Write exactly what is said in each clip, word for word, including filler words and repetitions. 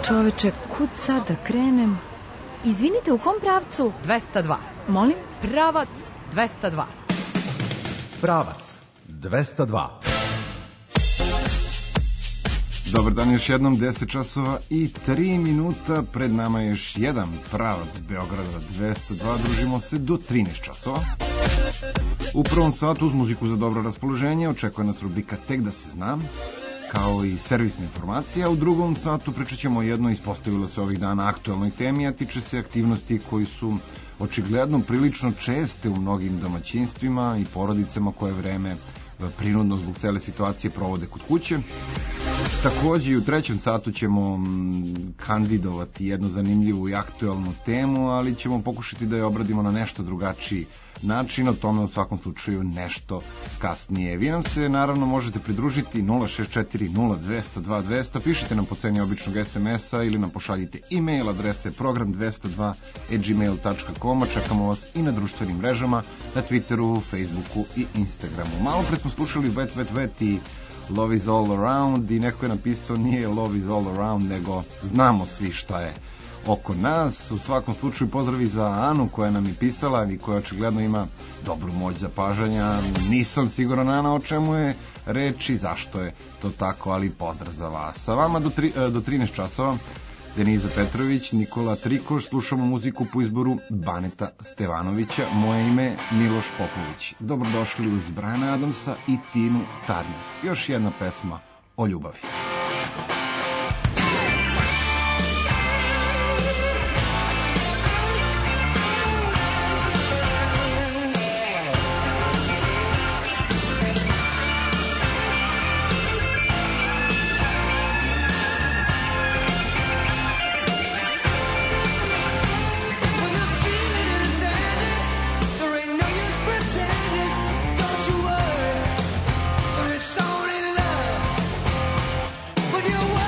Čoveče, kud sad da krenem? Izvinite, u kom pravcu? dvesta dva. Molim? Pravac dvesta dva. Pravac dvesta dva. Dobar dan, još jednom, deset časova i tri minuta, pred nama je još jedan pravac Beograda dvesta dva, družimo se do trinaest časova. U prvom satu uz muziku za dobro raspoloženje očekuje nas rubrika Tek da se znam, kao i servisna informacija. U drugom satu pričat ćemo o jednoj ispostavilo se ovih dana aktualnoj temi, a tiče se aktivnosti koji su očigledno prilično česte u mnogim domaćinstvima i porodicama koje vreme prinudno zbog cele situacije provode kod kuće. Takođe i u trećem satu ćemo kandidovati jednu zanimljivu i aktualnu temu, ali ćemo pokušati da je obradimo na nešto drugačiji način, o tome u svakom slučaju nešto kasnije. Vi nam se naravno možete pridružiti nula šest četiri nula dvesta dva dvesta, pišite nam po ceni običnog es em es-a ili nam pošaljite e-mail adrese program dvesta dva at gmail dot com. Čekamo vas i na društvenim mrežama, na Twitteru, Facebooku i Instagramu. Malo pre smo slušali Vet Vet Vet i Love is all around i neko je napisao nije Love is all around, nego znamo svi šta je oko nas. U svakom slučaju pozdravi za Anu koja nam je pisala i koja očigledno ima dobru moć zapažanja. Nisam siguran, Ana, o čemu je reč i zašto je to tako, ali pozdrav za vas. Sa vama do, tri, do trinaest časova Deniza Petrović, Nikola Trikoš, slušamo muziku po izboru Baneta Stevanovića. Moje ime je Miloš Popović. Dobrodošli uz Brajana Adamsa i Tinu Turner. Još jedna pesma o ljubavi. When you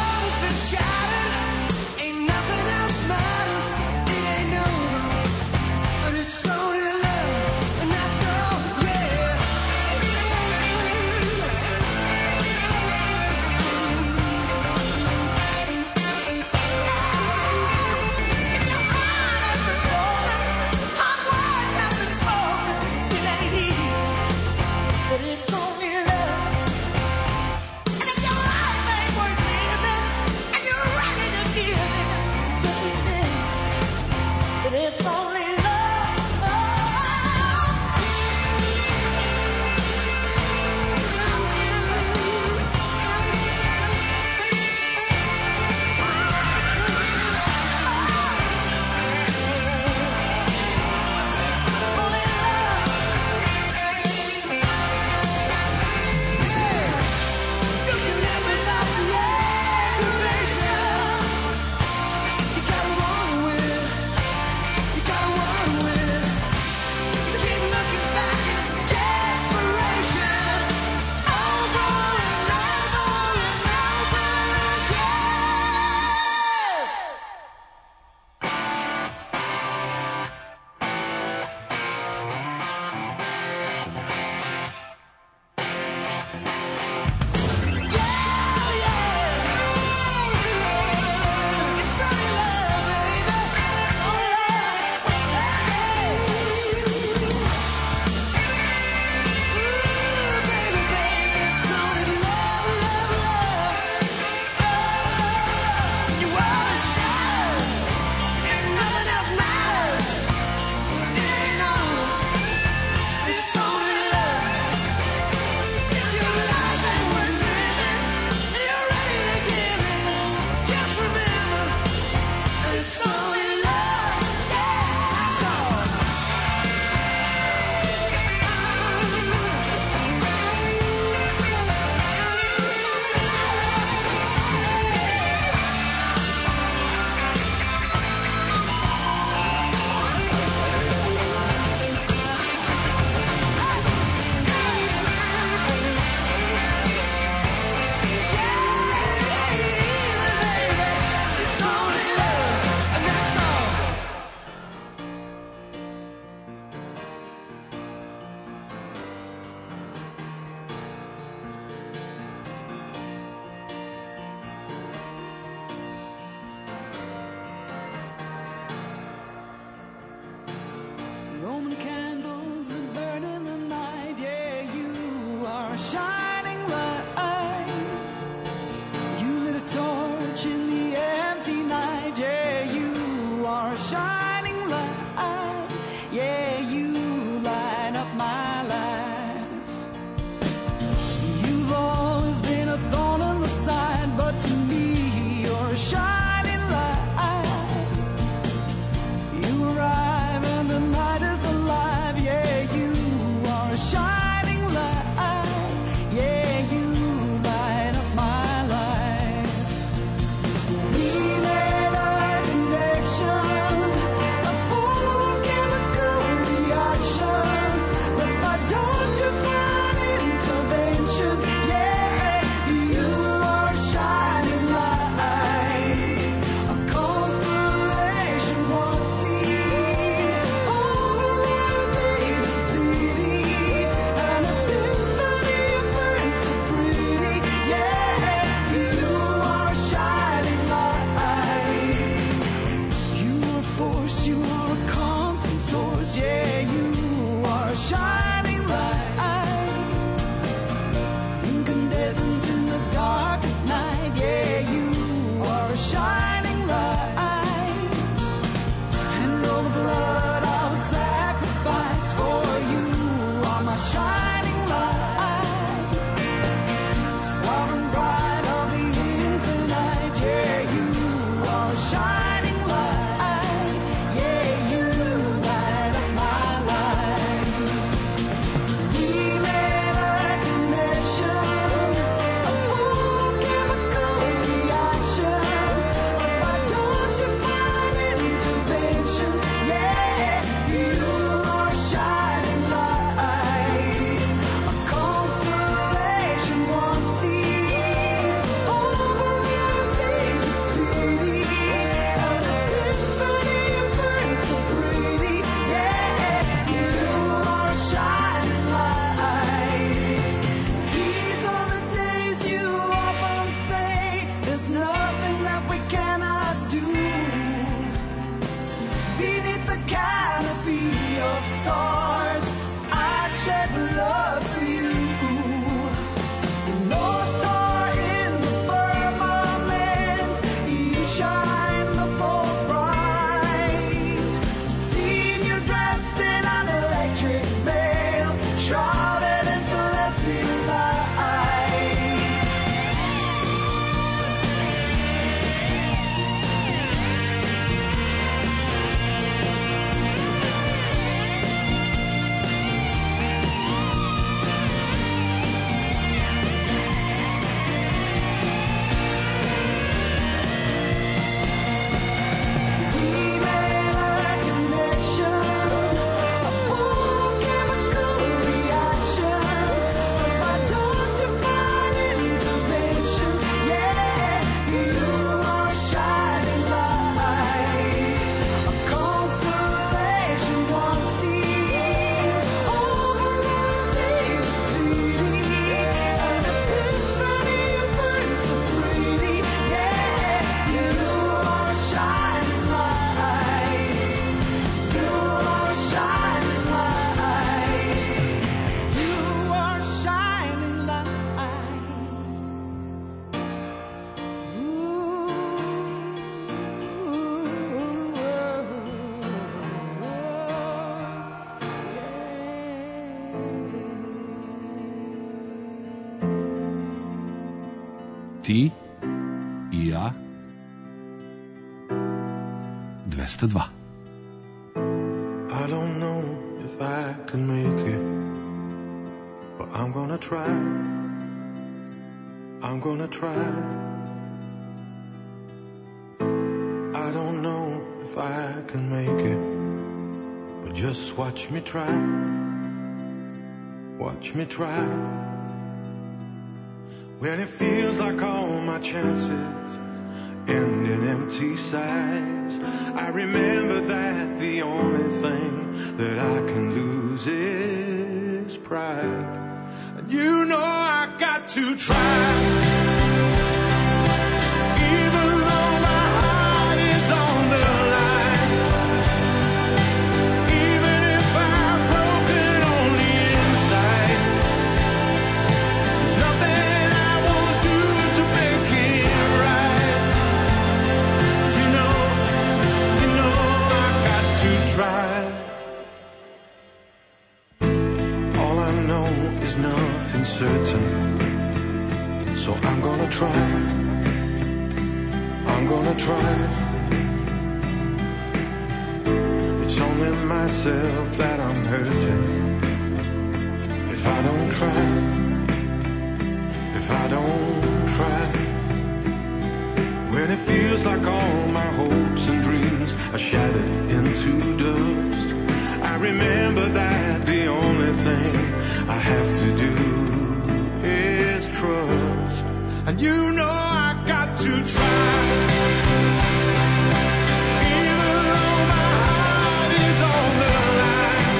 Ti i ja. dvesta dva. I don't know if I can make it, but I'm gonna try. I'm gonna try. I don't know if I can make it, but just watch me try. Watch me try. When it feels like all my chances end in empty sighs, I remember that the only thing that I can lose is pride. And you know I got to try. Even though my heart is on the line, even if I'm broken on the inside, there's nothing I won't do to make it right. You know, you know I got to try. All I know is nothing certain, so I'm gonna try. I'm gonna try. It's only myself that I'm hurting if I don't try. If I don't try. When it feels like all my hopes and dreams are shattered into dust, I remember that the only thing I have to do is trust. And you know I got to try. Even though my heart is on the line,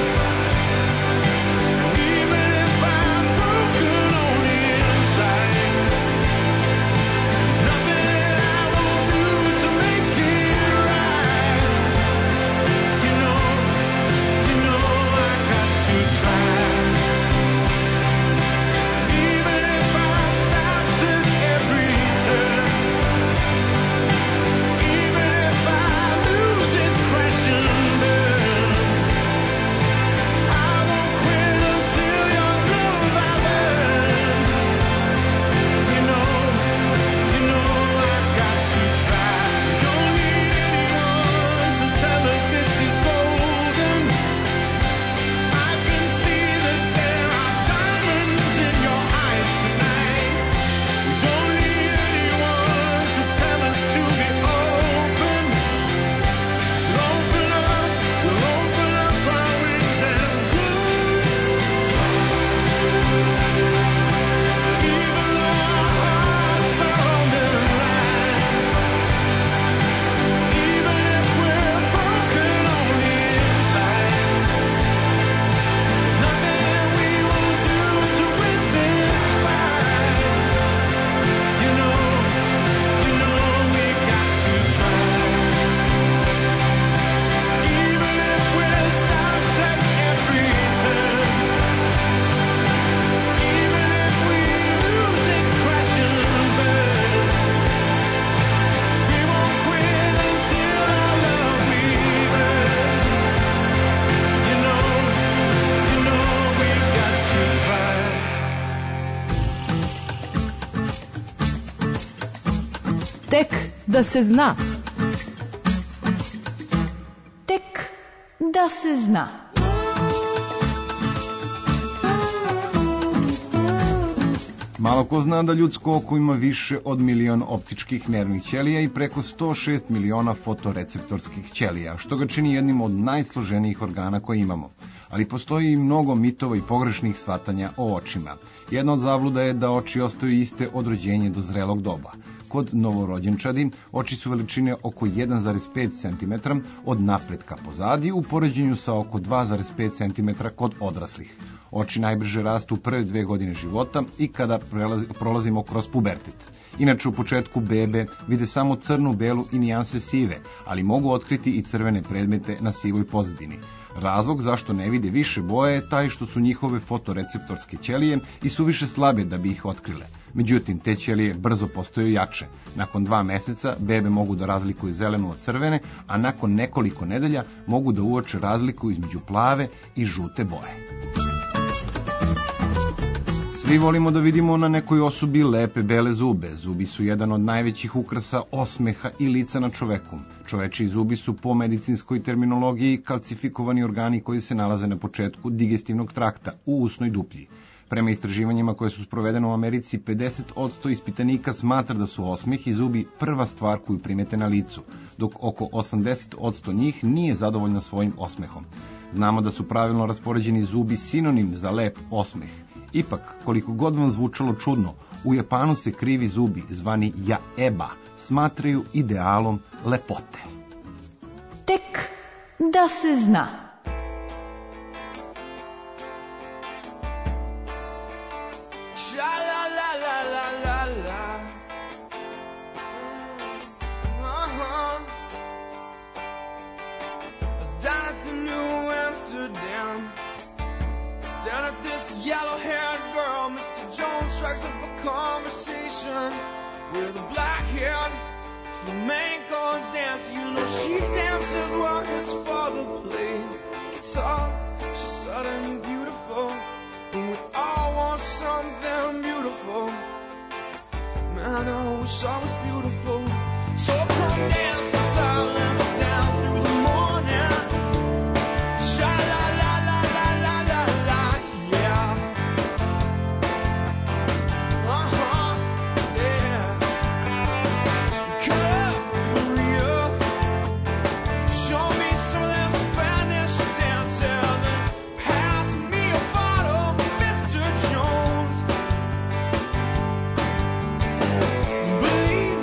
even if I'm broken on the inside, there's nothing I won't do to make it right. You know, you know I got to try. Even if I'm stopped at every turn, even if I lose it, crash and burn, I won't quit until your love I learn. You know, you know I got to try. Don't need anyone to tell us this is golden. I can see that there are diamonds in your eyes tonight. We don't need anyone to tell us to be open. We'll open up, we'll open up our wings and fly. Even though our hearts are on the line, even if we're broken on the inside, there's nothing we won't do to win this fight. You know, you know we got to try. Even if we're stopped at every turn, even if we lose it, crash and burn, we won't quit until our love we earn. You know, you know we got to try. Tek da se zna. Tek da se zna. Malo ko zna da ljudsko oko ima više od milion optičkih nervnih ćelija i preko sto šest miliona fotoreceptorskih ćelija, što ga čini jednim od najsloženijih organa koje imamo. Ali postoji i mnogo mitova i pogrešnih shvatanja o očima. Jedna od zabluda je da oči ostaju iste od rođenja do zrelog doba. Kod novorođenčadi oči su veličine oko jedan zarez pet centimetara od napretka pozadi u poređenju sa oko dva zarez pet centimetara kod odraslih. Oči najbrže rastu prve dve godine života i kada prelazi, prolazimo kroz pubertet. Inače, u početku bebe vide samo crnu, belu i nijanse sive, ali mogu otkriti i crvene predmete na sivoj pozadini. Razlog zašto ne vide više boje je taj što su njihove fotoreceptorske ćelije i suviše slabe da bi ih otkrile. Međutim, te ćelije brzo postaju jače. Nakon dva meseca bebe mogu da razlikuju zelenu od crvene, a nakon nekoliko nedelja mogu da uoče razliku između plave i žute boje. Svi volimo da vidimo na nekoj osobi lepe bele zube. Zubi su jedan od najvećih ukrasa osmeha i lica na čoveku. Čovečiji zubi su po medicinskoj terminologiji kalcifikovani organi koji se nalaze na početku digestivnog trakta u usnoj duplji. Prema istraživanjima koje su sprovedene u Americi, pedeset posto ispitanika smatra da su osmeh i zubi prva stvar koju primete na licu, dok oko osamdeset posto njih nije zadovoljno svojim osmehom. Znamo da su pravilno raspoređeni zubi sinonim za lep osmeh. Ipak, koliko god vam zvučalo čudno, u Japanu se krivi zubi, zvani jaeba, smatraju idealom lepote. Tek da se zna. Sha-la-la-la-la-la-la. Uh-huh. I was down at the New Amsterdam. Staring at this yellow-haired girl. Mister Jones strikes up a conversation with a black-haired flamenco dancer. You know she dances while his father plays guitar. She's sudden and beautiful, and we all want something beautiful. Man, I wish I was beautiful. So come dance in silence down through the morning. Sha-la-la-la-la-la-la-la, yeah. Uh-huh, yeah. Come, Maria, show me some of them Spanish dances and pass me a bottle, Mister Jones. Believe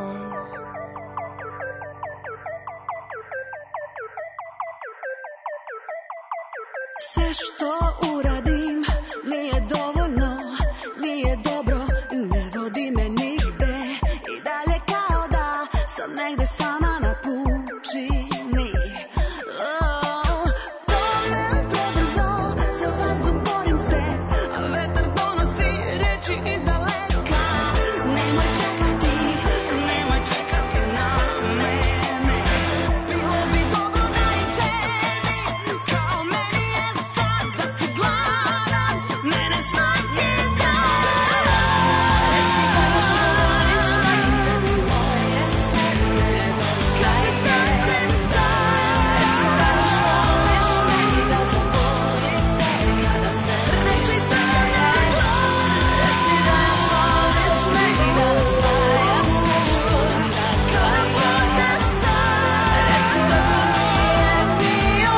Sve što uradim nije dovoljno, nije dobro, ne vodi me nigde. I dalje kao da sam negde sama na pučini. Oh, tonem prebrzo, za vazduh borim se, a vetar donosi reči iz daleka. Nemoj čekati, nemoj čekati na mene. Bilo bi dobro da i tebi, kao meni je sad, da si gladan mene svaki dan. Reci da još voliš me, moje sve nedostaje. Sasvim sad, reci da još voliš me i da zavolite kada se nestaje. Reci da još voliš me i da spaja sve što kad kada bude sad. Reci da to nije bio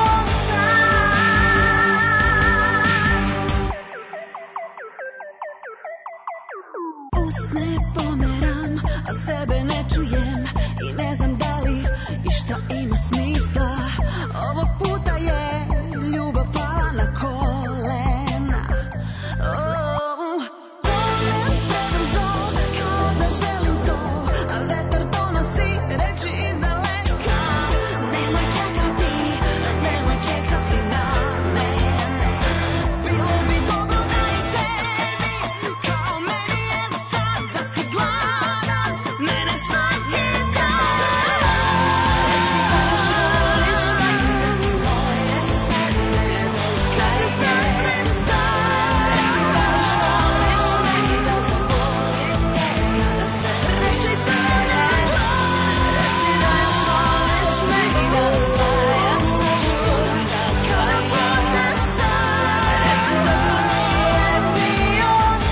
san. Usne pomeram, a sebe ne čujem i ne znam da li i šta ima smisla. Ovog puta je ljubav pala na kolena. Oh, tonem prebrzo, kao da želim to, a vetar donosi reči iz daleka. Nemoj čekati, nemoj čekati na mene. Bilo bi dobro da i tebi, kao meni je sad, da si gladan mene svaki dan. Reci da još voliš me, moje sve nedostaje. Sasvim sad, reci da još voliš me i da zavolite kada se nestaje. Reci da još voliš me i da spaja sve što kad kada bude sad. Reci da to nije bio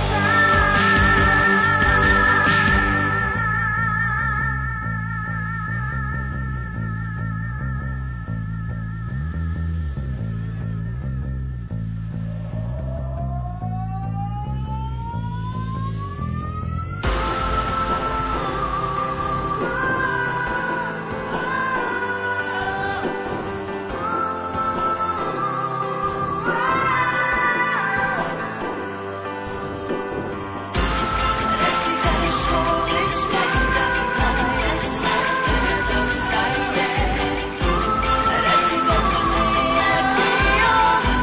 Reci da još voliš me, moje sve nedostaje. Reci da to nije bio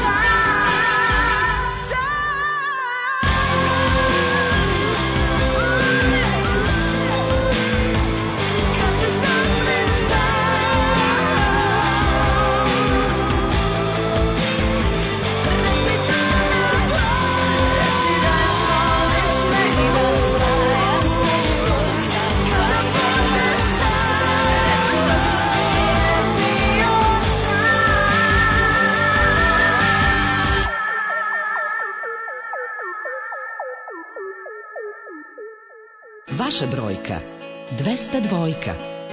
san. Kad se sasvim Reci da još voliš me i da spaja sve što kad kada bude sad. Reci da to nije bio san. Vaša brojka dvesta dvojka.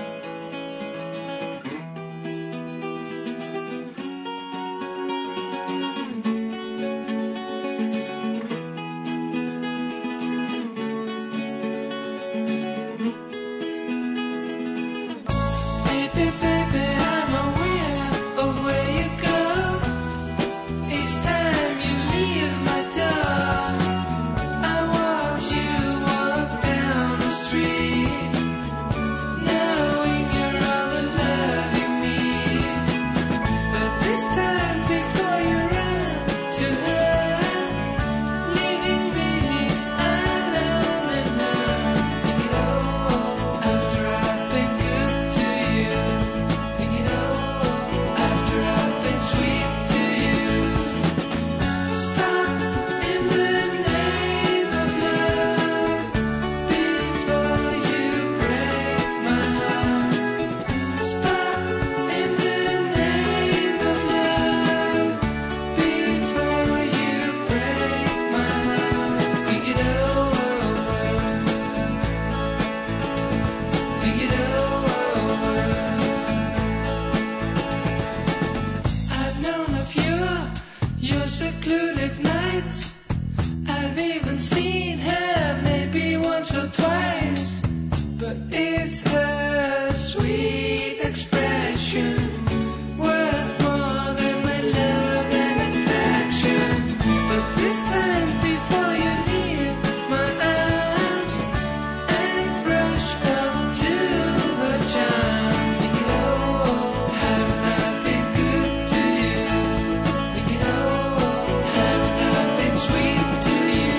Baby, baby, I'm aware of where you go. Each time you leave my door, I watch you walk down the street. Now Is her sweet expression worth more than my love and affection? But this time before you leave my arms and brush up to her charm, thinking, oh, haven't I been good to you? Thinking, oh, haven't I been sweet to you?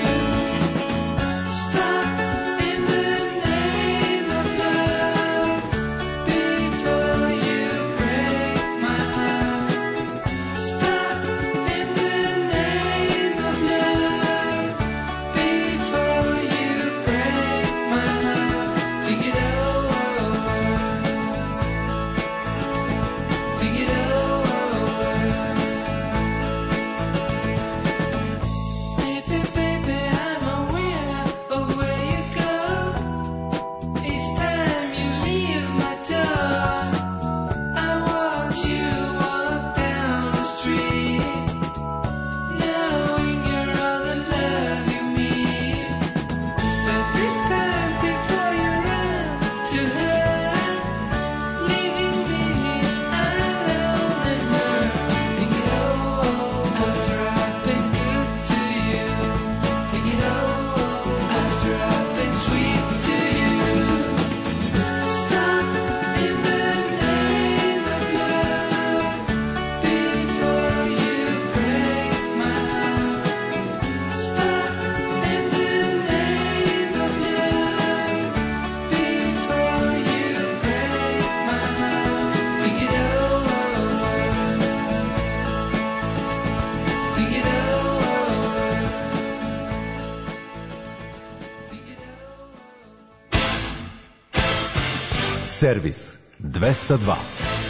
Stop in the name of love before you break my heart. Stop in the name of love before you break my heart. Think it over. Think it over. Baby, baby, I'm aware of where you go. Each time you leave my door, I watch you walk down the street, knowing you're all the love you need. But this time before you run to her, leaving me alone and hurt. Think it over after I've been good to you. Think it over after I've been sweet to you. Stop in the name of love before you break my heart. Stop in the name of love before you break my heart. Think it over. Think it over. Think it over. Servis dvesta dva.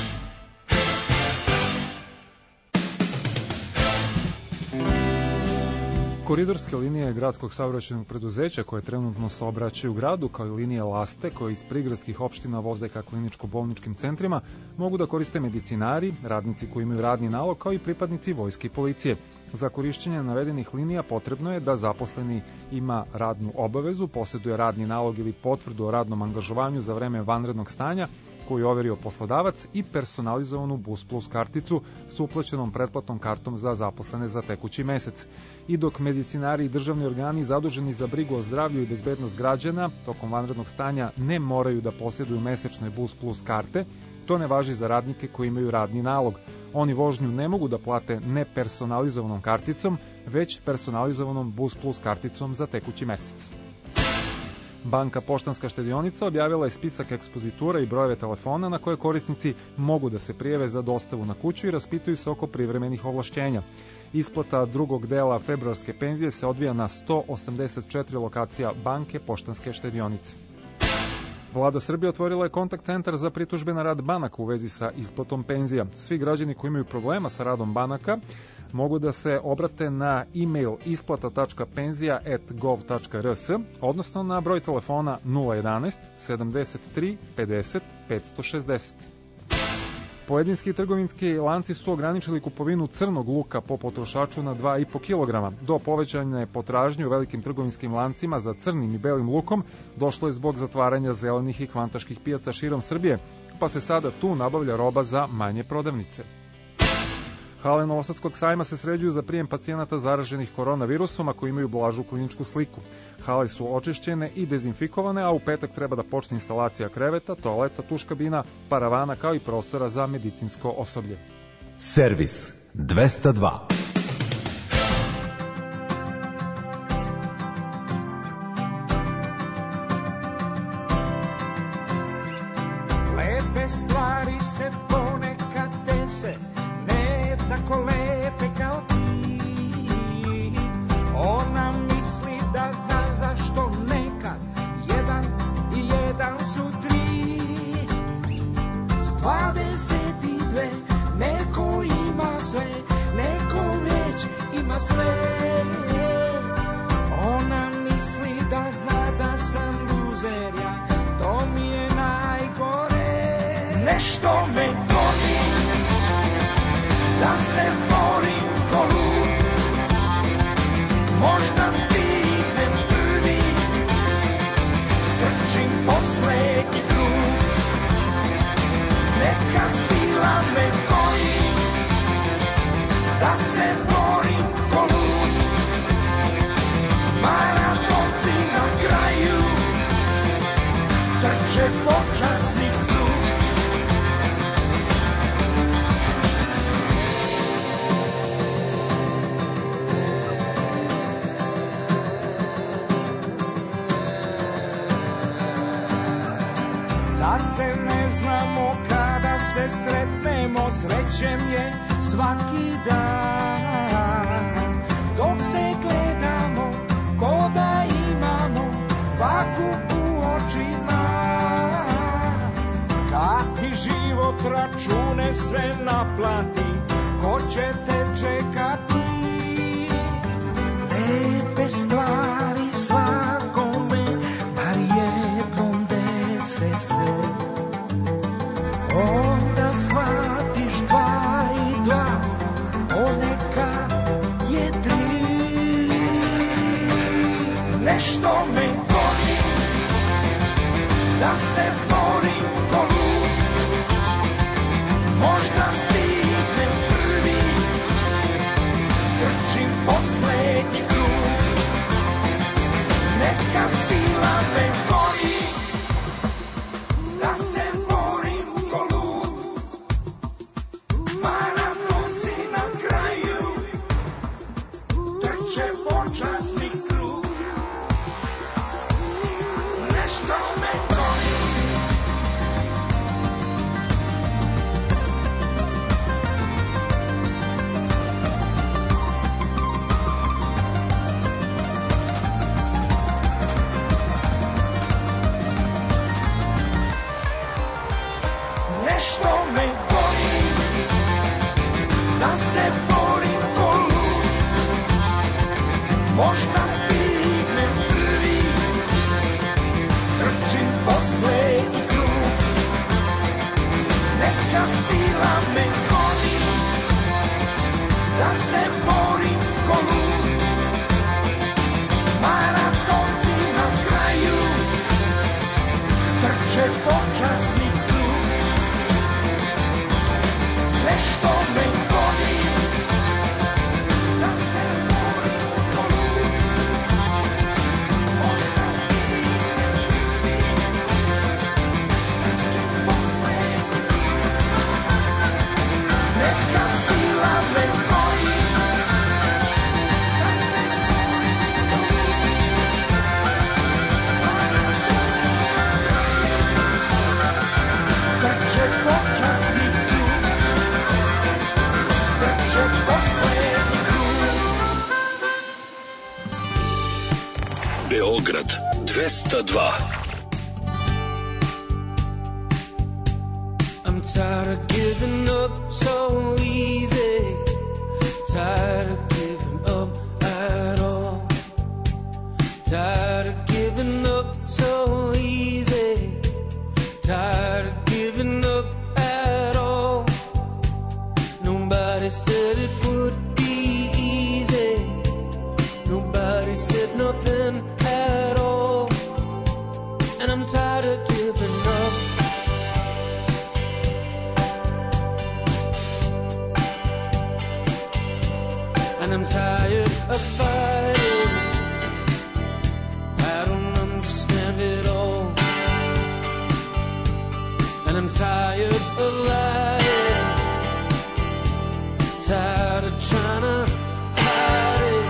Koridorske linije gradskog saobraćajnog preduzeća koje trenutno saobraćaju u gradu, kao i linije Laste koje iz prigradskih opština voze ka kliničko-bolničkim centrima, mogu da koriste medicinari, radnici koji imaju radni nalog, kao i pripadnici vojske i policije. Za korišćenje navedenih linija potrebno je da zaposleni ima radnu obavezu, posjeduje radni nalog ili potvrdu o radnom angažovanju za vreme vanrednog stanja koju je overio poslodavac i personalizovanu Bus Plus karticu s uplaćenom pretplatnom kartom za zaposlene za tekući mesec. I dok medicinari i državni organi zaduženi za brigu o zdravlju i bezbednost građana tokom vanrednog stanja ne moraju da posjeduju mesečne Bus Plus karte, to ne važi za radnike koji imaju radni nalog. Oni vožnju ne mogu da plate nepersonalizovanom karticom, već personalizovanom Bus Plus karticom za tekući mesec. Banka Poštanska štedionica objavila je spisak ekspozitura i brojeve telefona na koje korisnici mogu da se prijave za dostavu na kuću i raspituju se oko privremenih ovlašćenja. Isplata drugog dela februarske penzije se odvija na sto osamdeset četiri lokacija Banke Poštanske štedionice. Vlada Srbije otvorila je kontakt centar za pritužbe na rad banaka u vezi sa isplatom penzija. Svi građani koji imaju problema sa radom banaka mogu da se obrate na e-mail isplata tačka penzija at gov tačka rs, odnosno na broj telefona nula jedanaest sedamdeset tri pedeset petsto šezdeset. Pojedinski trgovinski lanci su ograničili kupovinu crnog luka po potrošaču na dva i po kilograma. Do povećane potražnje u velikim trgovinskim lancima za crnim i belim lukom došlo je zbog zatvaranja zelenih i kvantaških pijaca širom Srbije, pa se sada tu nabavlja roba za manje prodavnice. Hale Novosadskog sajma se sređuju za prijem pacijenata zaraženih koronavirusom, a koji imaju blažu kliničku sliku. Hale su očišćene i dezinfikovane, a u petak treba da počne instalacija kreveta, toaleta, tuš kabina, paravana, kao i prostora za medicinsko osoblje. Servis dvesta dva. Lepe stvari se ponekad dese, ne tako lepe kao ti. Ona misli da zna zašto nekad jedan i jedan su tri. S dvadeset i dve neko ima sve, neko već ima sve. Ona misli da zna da sam luzer ja, to mi je najgore. Nešto me goni, da se borim ko lud. Možda stignem prvi, trčim poslednji krug. ne znamo kada se sretnemo, srećem je svaki dan. Dok se gledamo, ko da imamo vaku u očima. Kad ti život račune sve naplati, ko će te čekati? Lepe stvari svakome, bar jednom dese se. Onda shvatiš dva i dva, ponekad je tri. Nešto me goni, da se borim ko lud. Možda stignem prvi, trčim poslednji krug. Neka sila me goni, da se borim ko lud. Maratonci na kraju trče počasni krug. Nešto me goni, nešto me goni, da se borim ko lud. Možda stignem prvi, trčim poslednji krug. Neka sila me goni, da se borim ko lud. Maratonci na kraju trče počasni krug. Nešto me goni, da se borim ko lud. Možda stignem prvi, trčim poslednji krug. Neka sila me goni, da se borim ko lud. Trče počasni krug, trče poslednji krug. Beograd dvesta dva. I'm tired of giving up so easy. Tired of giving up at all. Tired of giving up so easy. Tired of giving up at all. Nobody said it would be easy. Nobody said nothing at all. And I'm tired of giving up. And I'm tired of fighting. I don't understand it all. And I'm tired of lying. Tired of trying to hide it.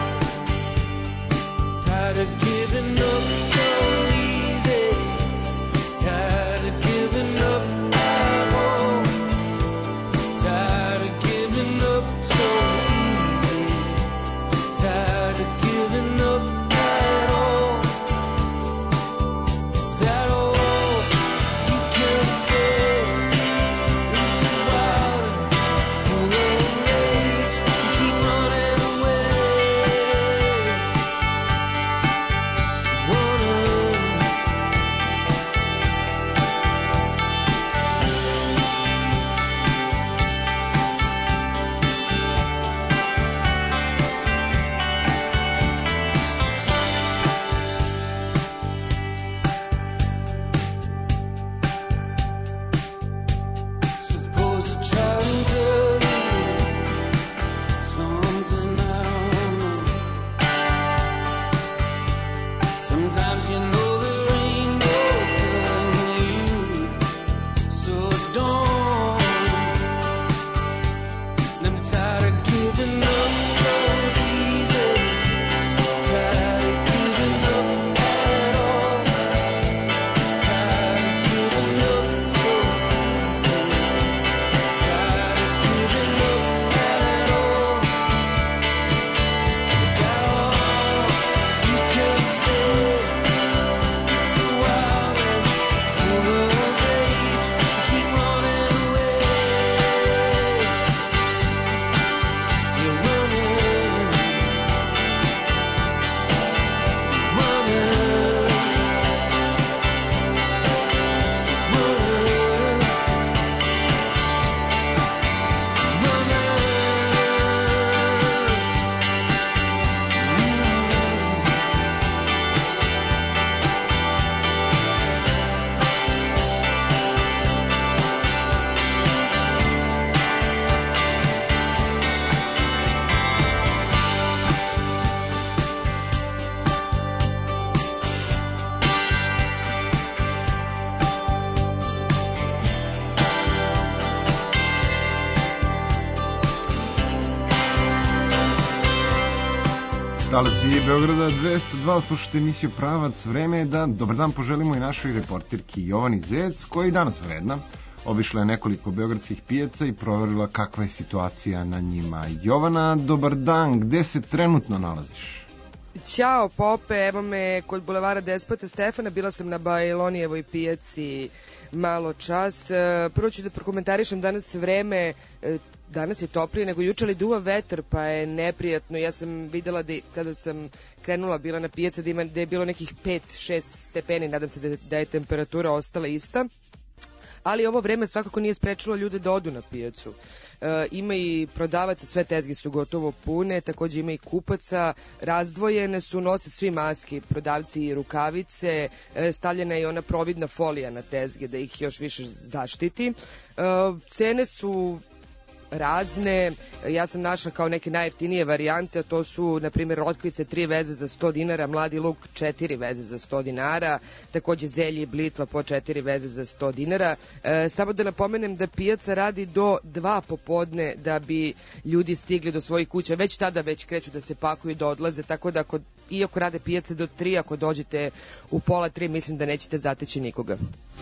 Tired of giving up so easy. Tired of giving up at all. Tired of giving up so easy. Tired of giving up at all. Is that all you can say? talasi Beograda dvesta dva, slušate emisiju Pravac. Vreme je da dobar dan poželimo i našoj reporterki Jovani Zec, koja je danas vredna. Obišla je nekoliko beogradskih pijaca i proverila kakva je situacija na njima. Jovana, dobar dan, gde se trenutno nalaziš? Ćao Pope, evo me kod bulevara Despota Stefana, bila sam na Bajlonijevoj pijaci malo čas. Prvo ću da prokomentarišem danas vreme, danas je toplije nego juče, ali duva vetar pa je neprijatno. Ja sam videla da kada sam krenula bila na pijaca da, ima, da je bilo nekih pet šest stepeni, nadam se da, da je temperatura ostala ista. Ali ovo vreme svakako nije sprečilo ljude da odu na pijacu. E, ima i prodavaca, sve tezge su gotovo pune, takođe ima i kupaca, razdvojene su, nose svi maske, prodavci i rukavice, e, stavljena je i ona providna folija na tezge da ih još više zaštiti. E, cene su razne, ja sam našla kao neke najjeftinije varijante, a to su, na primjer, rotkvice tri veze za sto dinara, mladi luk četiri veze za sto dinara, takođe zelje i blitva po četiri veze za sto dinara. E, samo da napomenem da pijaca radi do dva popodne da bi ljudi stigli do svojih kuća, već tada već kreću da se pakuju i da odlaze, tako da ako, iako rade pijace do tri, ako dođete u pola tri, mislim da nećete zateći nikoga.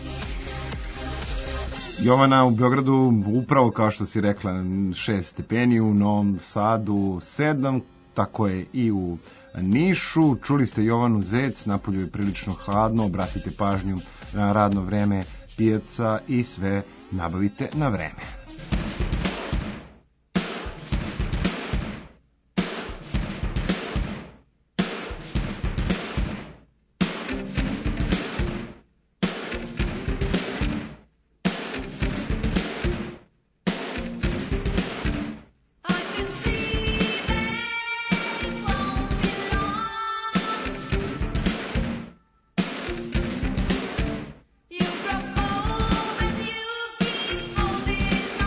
Jovana, u Beogradu upravo kao što si rekla šest stepeni, u Novom Sadu sedam, tako je i u Nišu. Čuli ste Jovanu Zec, napolju je prilično hladno, obratite pažnju na radno vreme pijaca i sve nabavite na vreme. You grow old and you keep holding on.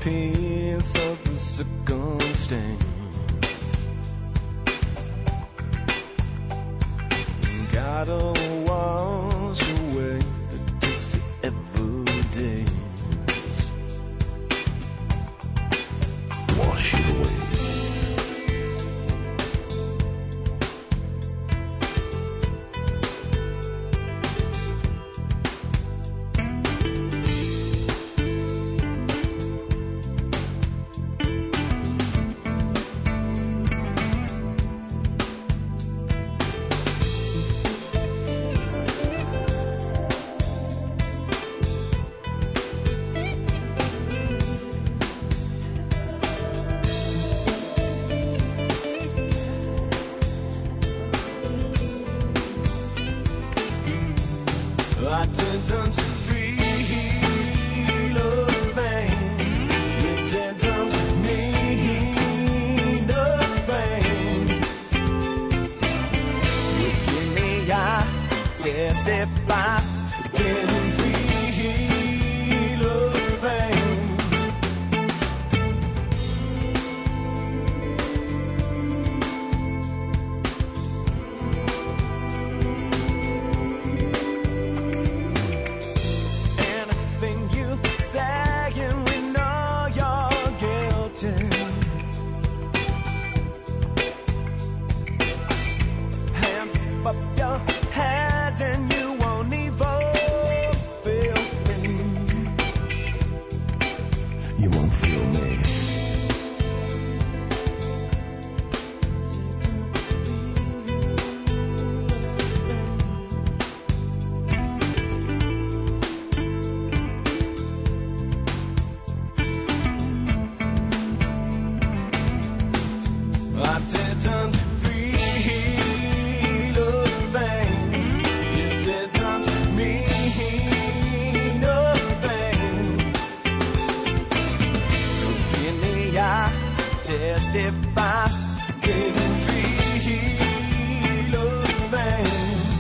piece of the circumstance. Gotta wash away the taste of evidence. Wash it away. I didn't feel a thing. You didn't mean a thing. You give me a testify. Didn't feel a thing. Hands up your head and you won't even feel me. You won't feel me. I didn't feel a thing. You didn't mean a thing. You give me a testify. Didn't feel a thing.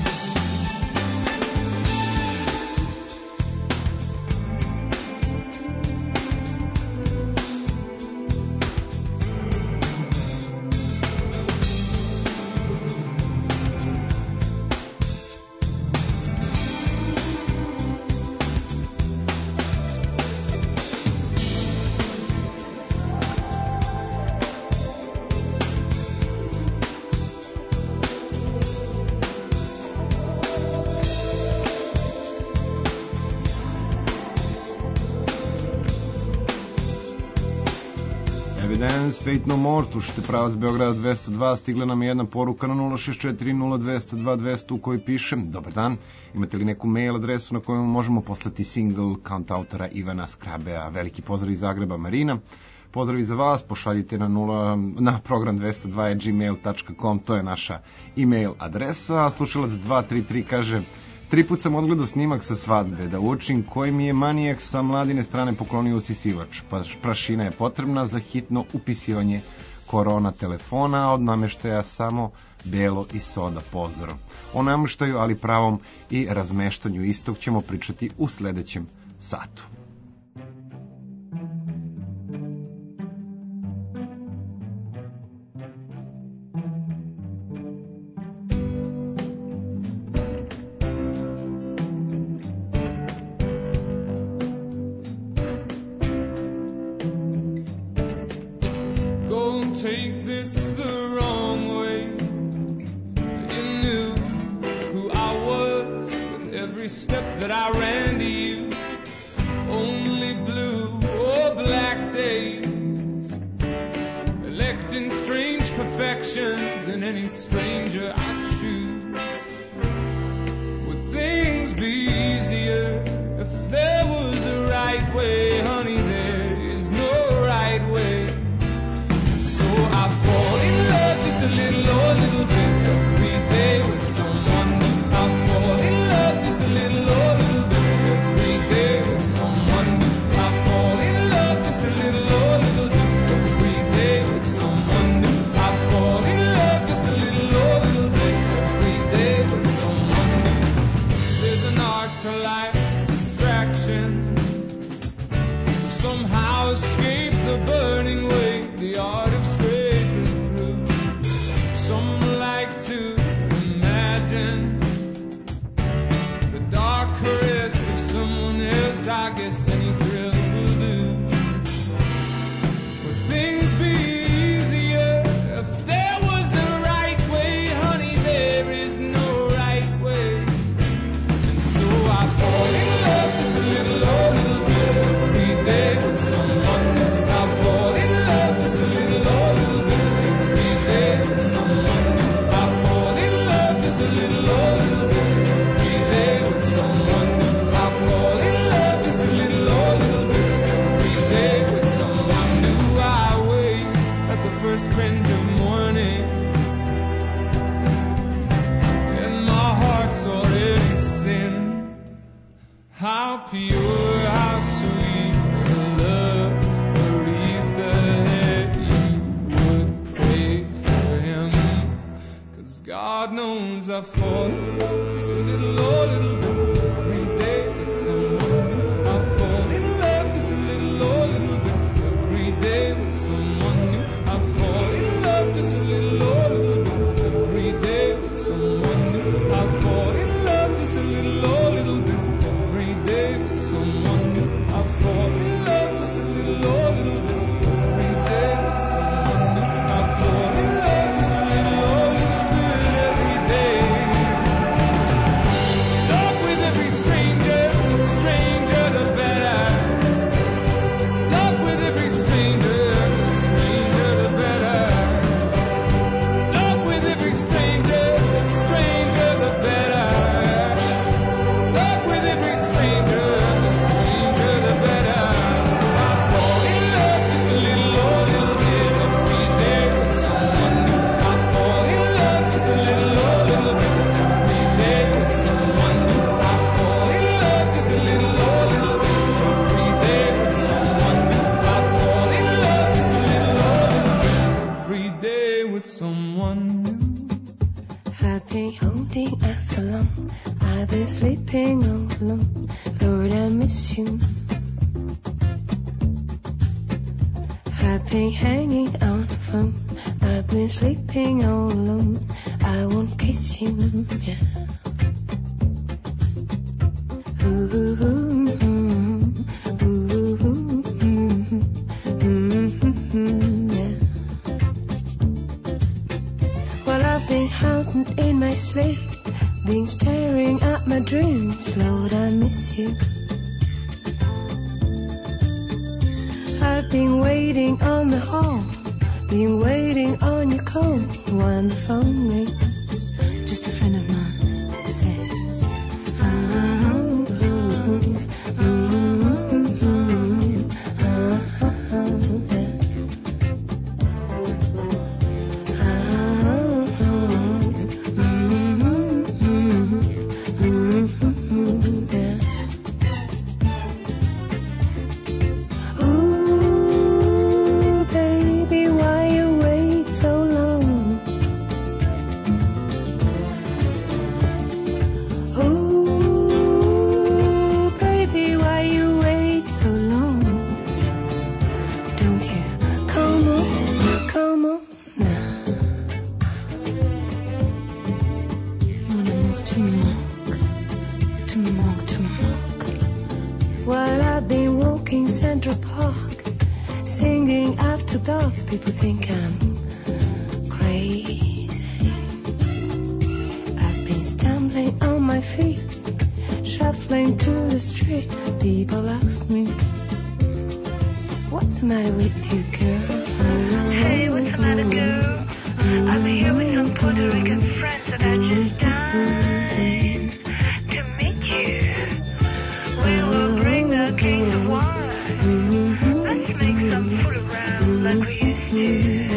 Evidence, Fate No More, slušajte pravac Beograda dvesta dva, stigla nam je jedna poruka na nula šest četiri nula dva nula dva dvesta u kojoj piše: dobar dan, imate li neku mail adresu na kojoj možemo poslati single Count autora Ivana Skrabea? Veliki pozdrav iz Zagreba, Marina. Pozdrav i za vas, pošaljite na, nula, na program dvesta dva at gmail dot com, to je naša e-mail adresa. Slušalac dva tri tri kaže: tri put sam odgledao snimak sa svadbe, da učim koji mi je manijak sa Mladine strane poklonio usisivač. Pa prašina je potrebna za hitno upisivanje korona telefona, od nameštaja samo belo i soda. Pozdrav. O nameštaju, ali pravom i razmeštanju istog ćemo pričati u sledećem satu. Take this the wrong way. You knew who I was with every step that I ran to you. Only blue or black days, electing strange perfections in any stranger I choose. Would things be easier if there was a right way? Honey, there is no right way. I fall in love just a little or a little bit every day with someone new. I fall in love just a little or a little bit every day with someone new. I fall in love just a little or a little bit every day with someone new. I fall in love just a little or a little bit every day with someone new. There's an art to life's distraction. I fall in love just a little, oh, little bit every day with someone new. I fall in love just a little, oh, little bit every day with someone new. I fall in love just a little, oh, little bit every day with someone new. I fall in love just a little, oh, little bit every day with someone new. I fall in love just a little, oh, little bit every day with someone new. I fall in love just a little, oh, little bit every day. Love with every stranger, the stranger the better. Love with every stranger, the stranger the better. Love with every stranger, the stranger the better. Love with every stranger, the stranger the better. I fall in love just a little, oh, little bit every day with someone new. I fall in love just a little, oh, little bit every day with someone new. I fall in love just a little, oh, little bit every day with someone new. I fall in love just a little, oh, little bit every day with someone new. I've been holding out so long, I've been sleeping all alone. Lord, I miss you. I've been hanging on the phone, I've been sleeping all alone. I won't kiss you, yeah. Ooh, ooh, ooh, ooh, ooh, yeah. Well, I've been hiding in my sleep, been staring at my dreams. Lord, I miss you. I've been waiting on the hall, been waiting on your call. When the phone rings, just a friend of mine says, oh, oh, oh, oh, yeah. Ooh, baby, why you wait so long? Ooh, baby, why you wait so long? Don't you come on, come on now. Mon amour, tu me manques, tu me manques, tu me manques. While I've been walking Central Park, singing after dark, people think I'm crazy. I've been stumbling on my feet, shuffling to the street. People ask me, what's the matter with you, girl? Hey, what's the matter, girl? I'm here with some Puerto Rican friends that I just dined to meet you. We will bring the case of wine. Let's make some food around like we used to.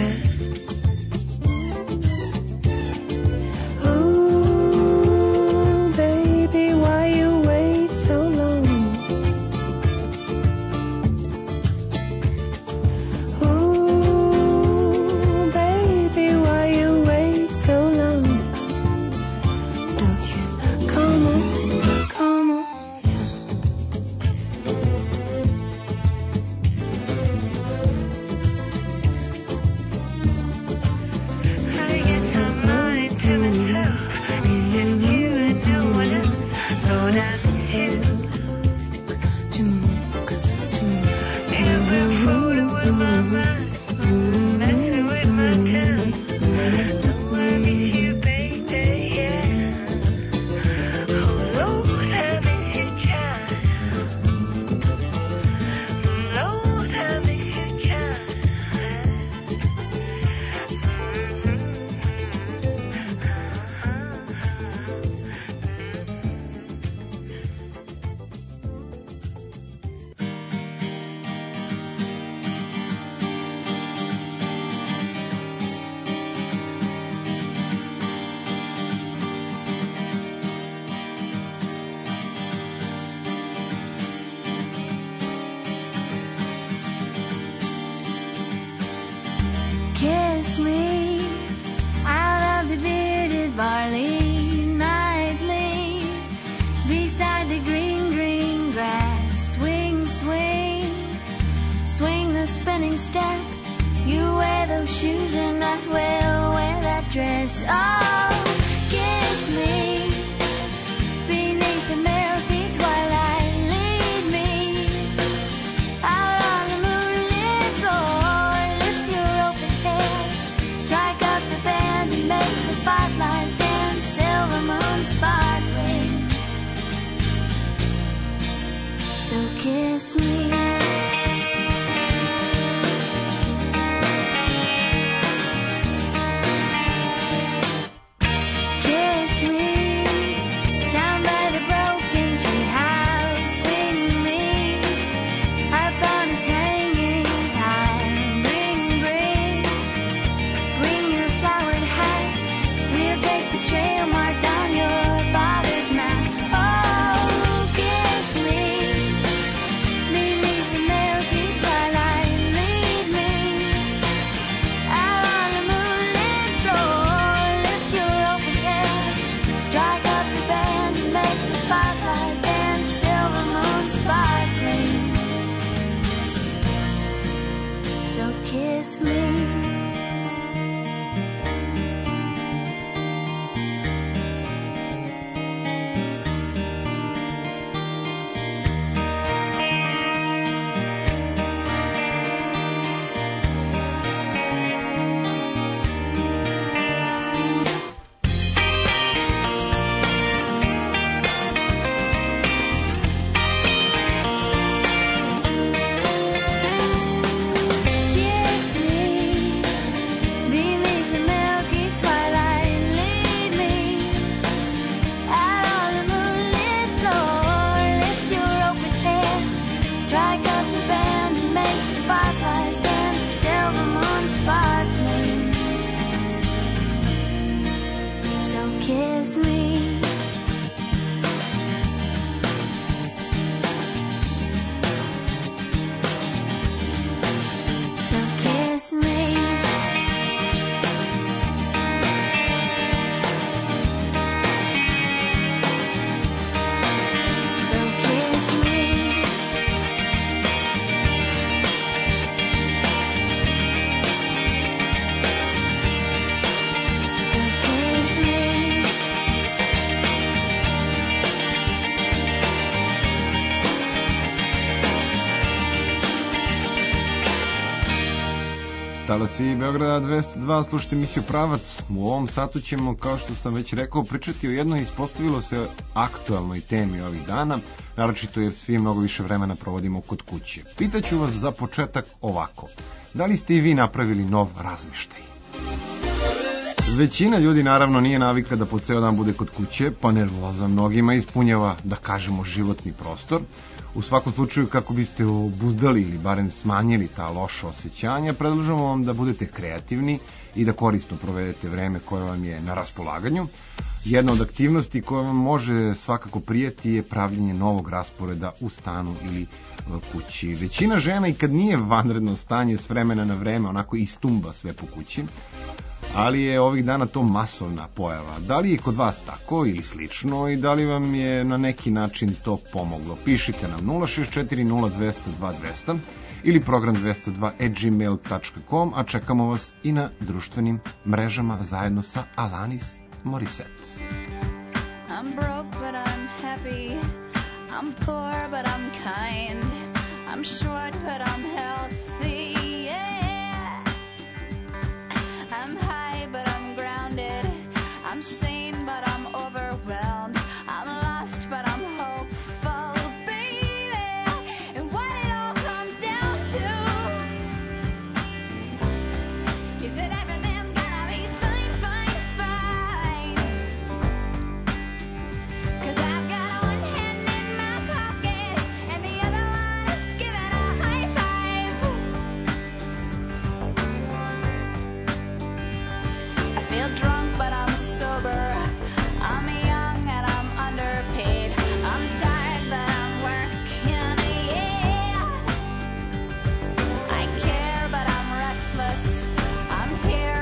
Ooh, baby, why you wait so long? Ooh, baby, why you wait so long? Don't you come on, come on, yeah. I get some money to myself. It's just you and no one else. Lord, I miss you. Tu me manques, tu me manques. You've been fooling with my mind, messing with my tongue. Oh, I miss you, baby, yeah. Oh, Lord, I miss you, child. Lord, I miss you, child. Kiss me out of the bearded barley. those shoes and I will wear that dress. Oh, kiss me beneath the milky twilight. Lead me out on the moonlit floor. Lift your open hair, strike up the band and make the fireflies dance. Silver moon sparkling. So kiss me. Talasi Beograda dvesta dva, slušajte emisiju Pravac. U ovom satu ćemo, kao što sam već rekao, pričati o jednoj ispostavilo se aktualnoj temi ovih dana, naročito jer svi mnogo više vremena provodimo kod kuće. Pitaću vas za početak ovako. Da li ste i vi napravili nov razmištaj? Većina ljudi naravno nije navikla da po ceo dan bude kod kuće, pa nervoza mnogima ispunjava, da kažemo, životni prostor. U svakom slučaju, kako biste obuzdali ili barem smanjili ta loša osjećanja, predlažemo vam da budete kreativni i da korisno provedete vreme koje vam je na raspolaganju. Jedna od aktivnosti koja vam može svakako prijeti je pravljenje novog rasporeda u stanu ili kući. Većina žena, i kad nije vanredno stanje, s vremena na vreme onako istumba sve po kući, ali je ovih dana to masovna pojava. Da li je kod vas tako ili slično i da li vam je na neki način to pomoglo? Pišite nam nula šest četiri nula dva zero dva dva zero zero ili program dvesta dva at gmail dot com, a čekamo vas i na društvenim mrežama zajedno sa Alanis Morissette. I'm broke but I'm happy, I'm poor but I'm kind, I'm short but I'm healthy, yeah. I'm high but I'm grounded, I'm sane but I'm overwhelmed, I'm lost but I'm hopeful, baby. And what it all comes down to is that everything's gonna be fine, fine, fine. 'Cause I've got one hand in my pocket and the other one is giving a high five. I feel drunk but I'm sober, I'm young and I'm underpaid, I'm tired but I'm working, yeah. I care but I'm restless, I'm here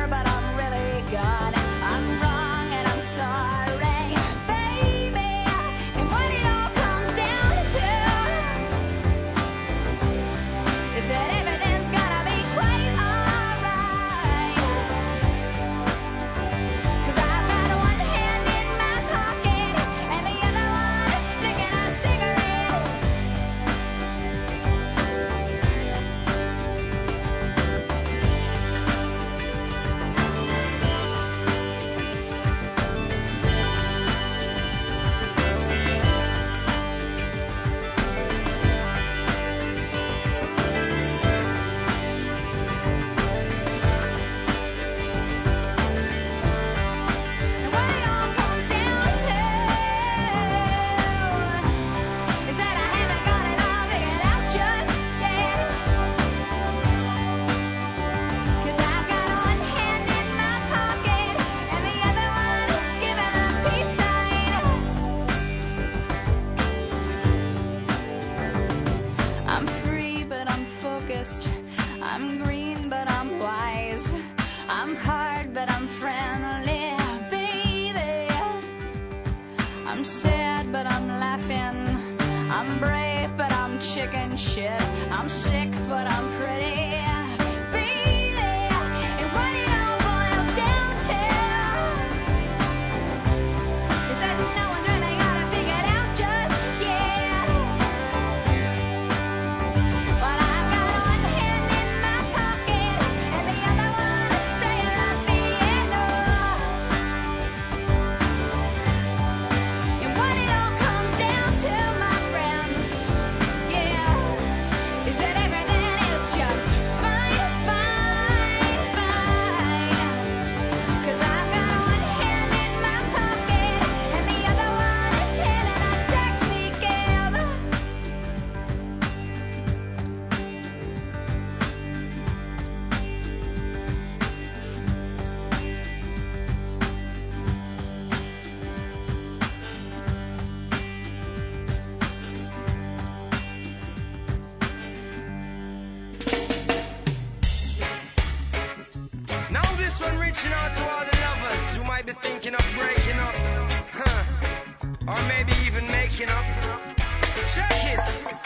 chicken shit. I'm sick, but I'm pretty. Baby, and what it all boils down to is that no one's really got it figured out just yet. But I've got one hand in my pocket and the other one is playing the piano. And what it all comes down to, my friends, yeah, is that everything is just fine, fine, fine. 'Cause I've got one hand in my pocket and the other one is hailing a taxi cab. Now this one reaching out to all the lovers who might be thinking of breaking up, huh? Or maybe even making up. Check it.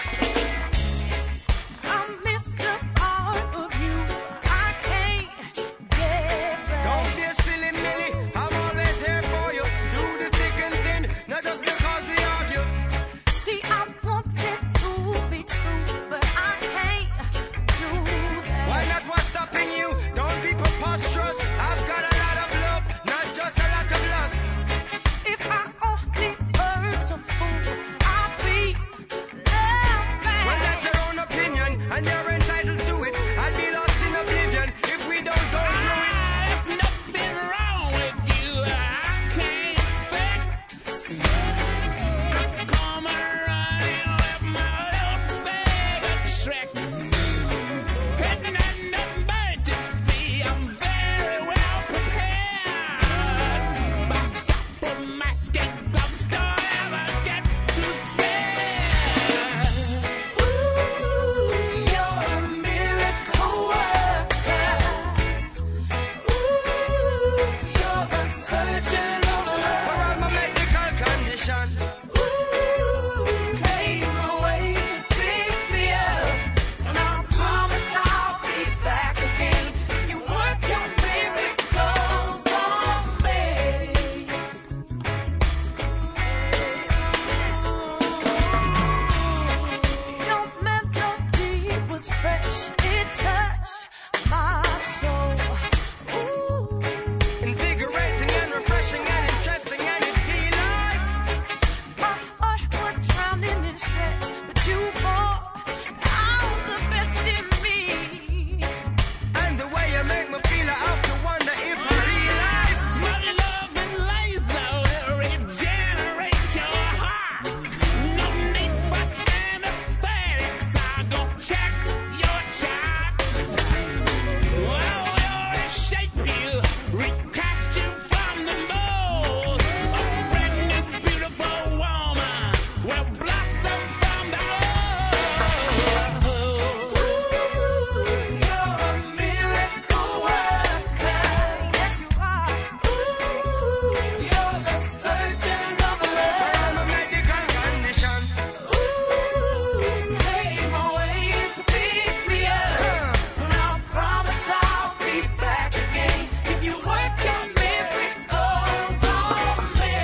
I missed a part of you. I can't get back. Don't be a silly Millie. I'm always here for you. Do the thick and thin, not just because we argue. See, I want it to be true, but I can't do that. Why not? What's stopping you? Don't be preposterous. I've got a lot of love, not just a lot of lust. If I only were so fool, I'd be loved back. Well, that's your own opinion, and you're entitled to it. I'd be lost in oblivion if we don't go through it. There's nothing wrong with you. I can't fix. I'm coming running with my little bag of tricks. Couldn't have nothing but to see. I'm very well prepared. But stop with my skate gloves. Don't ever get too scared. Ooh, you're a miracle worker. Ooh, you're a surgeon of For love. all my medical condition, Ooh, came away to fix me up, and I promise I'll be back again. You work your miracles on me. Your melody was fresh, it touched my soul. Ooh. invigorating and refreshing and interesting, and it feel like My heart was drowning in stress, but you brought out the best in me. and the way you make me feel, I have to wonder if I realize. My love and laser will regenerate your heart. No need for anesthetics. I go check your charts. Well, we'll reshape you, recast you from the mold. A brand new, beautiful woman will blossom from the old. Ooh, you're a miracle worker. Yes, you are. Ooh, you're the surgeon of For all love. my medical condition, Ooh, came away to fix me up, and I promise I'll be back again if you work your miracles on me.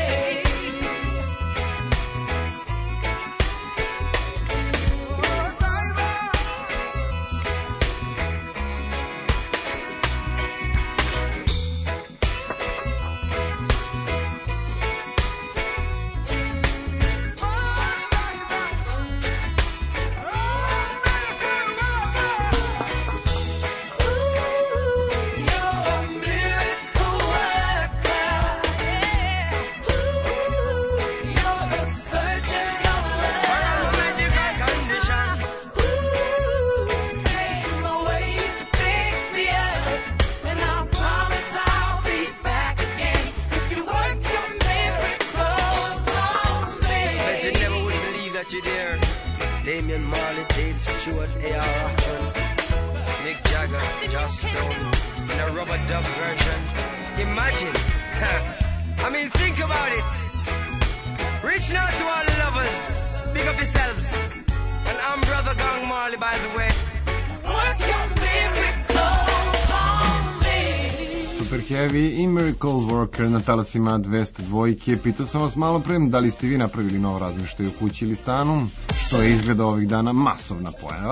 Ooh, you're a miracle worker. Yeah. Ooh, you're the surgeon of for all love. my medical condition, Ooh, came away to fix me up, and I promise I'll be back again if you work your miracles on me. bet you never would believe that you're there. Damian Marley, Dave Stewart, A R Rahman, Mick Jagger, Joss Stone, in a rubber dub version. Imagine. I mean, think about it. Reaching out to all the lovers. Big up yourselves. And I'm Brother Gong Marley, by the way. Work your miracles on me. Super Heavy i Miracle Worker na talasima dvesta dvojke. Pitao sam vas malo pre da li ste vi napravili novo razmeštaj u kući ili stanu, što je izgleda ovih dana masovna pojava.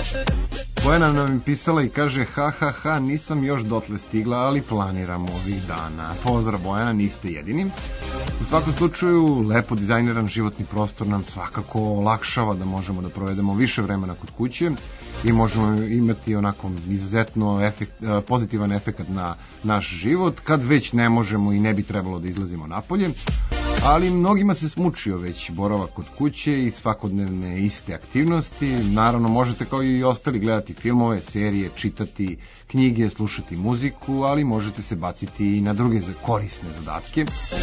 Bojana nam je pisala i kaže ha ha ha, nisam još dotle stigla, ali planiram ovih dana. Pozdrav Bojana, niste jedini. U svakom slučaju, lepo dizajniran životni prostor nam svakako olakšava da možemo da provedemo više vremena kod kuće i možemo imati onako izuzetno efekt, pozitivan efekt na naš život, kad već ne možemo i ne bi trebalo da izlazimo napolje. Ali mnogima se smučio već boravak kod kuće i svakodnevne iste aktivnosti. Naravno, možete kao i ostali gledati filmove, serije, čitati knjige, slušati muziku, ali možete se baciti i na druge korisne zadatke,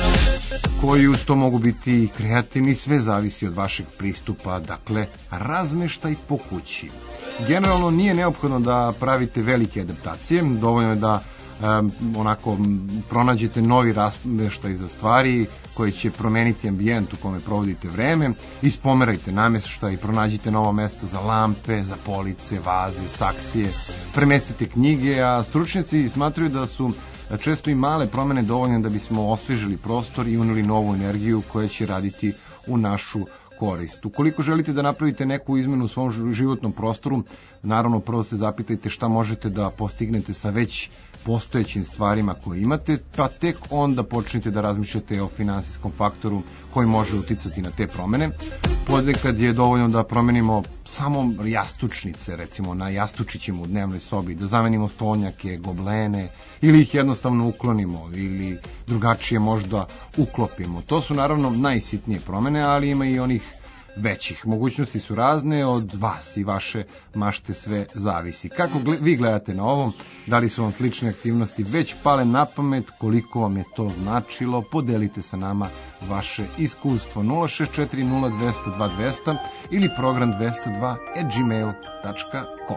koji uz to mogu biti kreativni, sve zavisi od vašeg pristupa, dakle, razmeštaj po kući. Generalno nije neophodno da pravite velike adaptacije, dovoljno je da Um, onako pronađete novi razmeštaj za stvari koji će promeniti ambijent u kome provodite vreme, ispomerajte nameštaj, pronađite novo mesto za lampe, za police, vaze, saksije, premestite knjige, a stručnjaci smatraju da su često i male promene dovoljne da bismo osvežili prostor i unili novu energiju koja će raditi u našu korist. Ukoliko želite da napravite neku izmenu u svom životnom prostoru, naravno prvo se zapitajte šta možete da postignete sa već postojećim stvarima koje imate, pa tek onda počnite da razmišljate o finansijskom faktoru koji može uticati na te promene. Ponekad je dovoljno da promenimo samo jastučnice, recimo na jastučićima u dnevnoj sobi, da zamenimo stolnjake, goblene ili ih jednostavno uklonimo ili drugačije možda uklopimo. To su naravno najsitnije promene, ali ima i onih većih. Mogućnosti su razne, od vas i vaše mašte sve zavisi. Kako vi gledate na ovom? Da li su vam slične aktivnosti već pale na pamet? Koliko vam je to značilo? Podelite sa nama vaše iskustvo. nula šest četiri nula dva zero dva dva zero zero ili program dvesta dva at gmail dot com.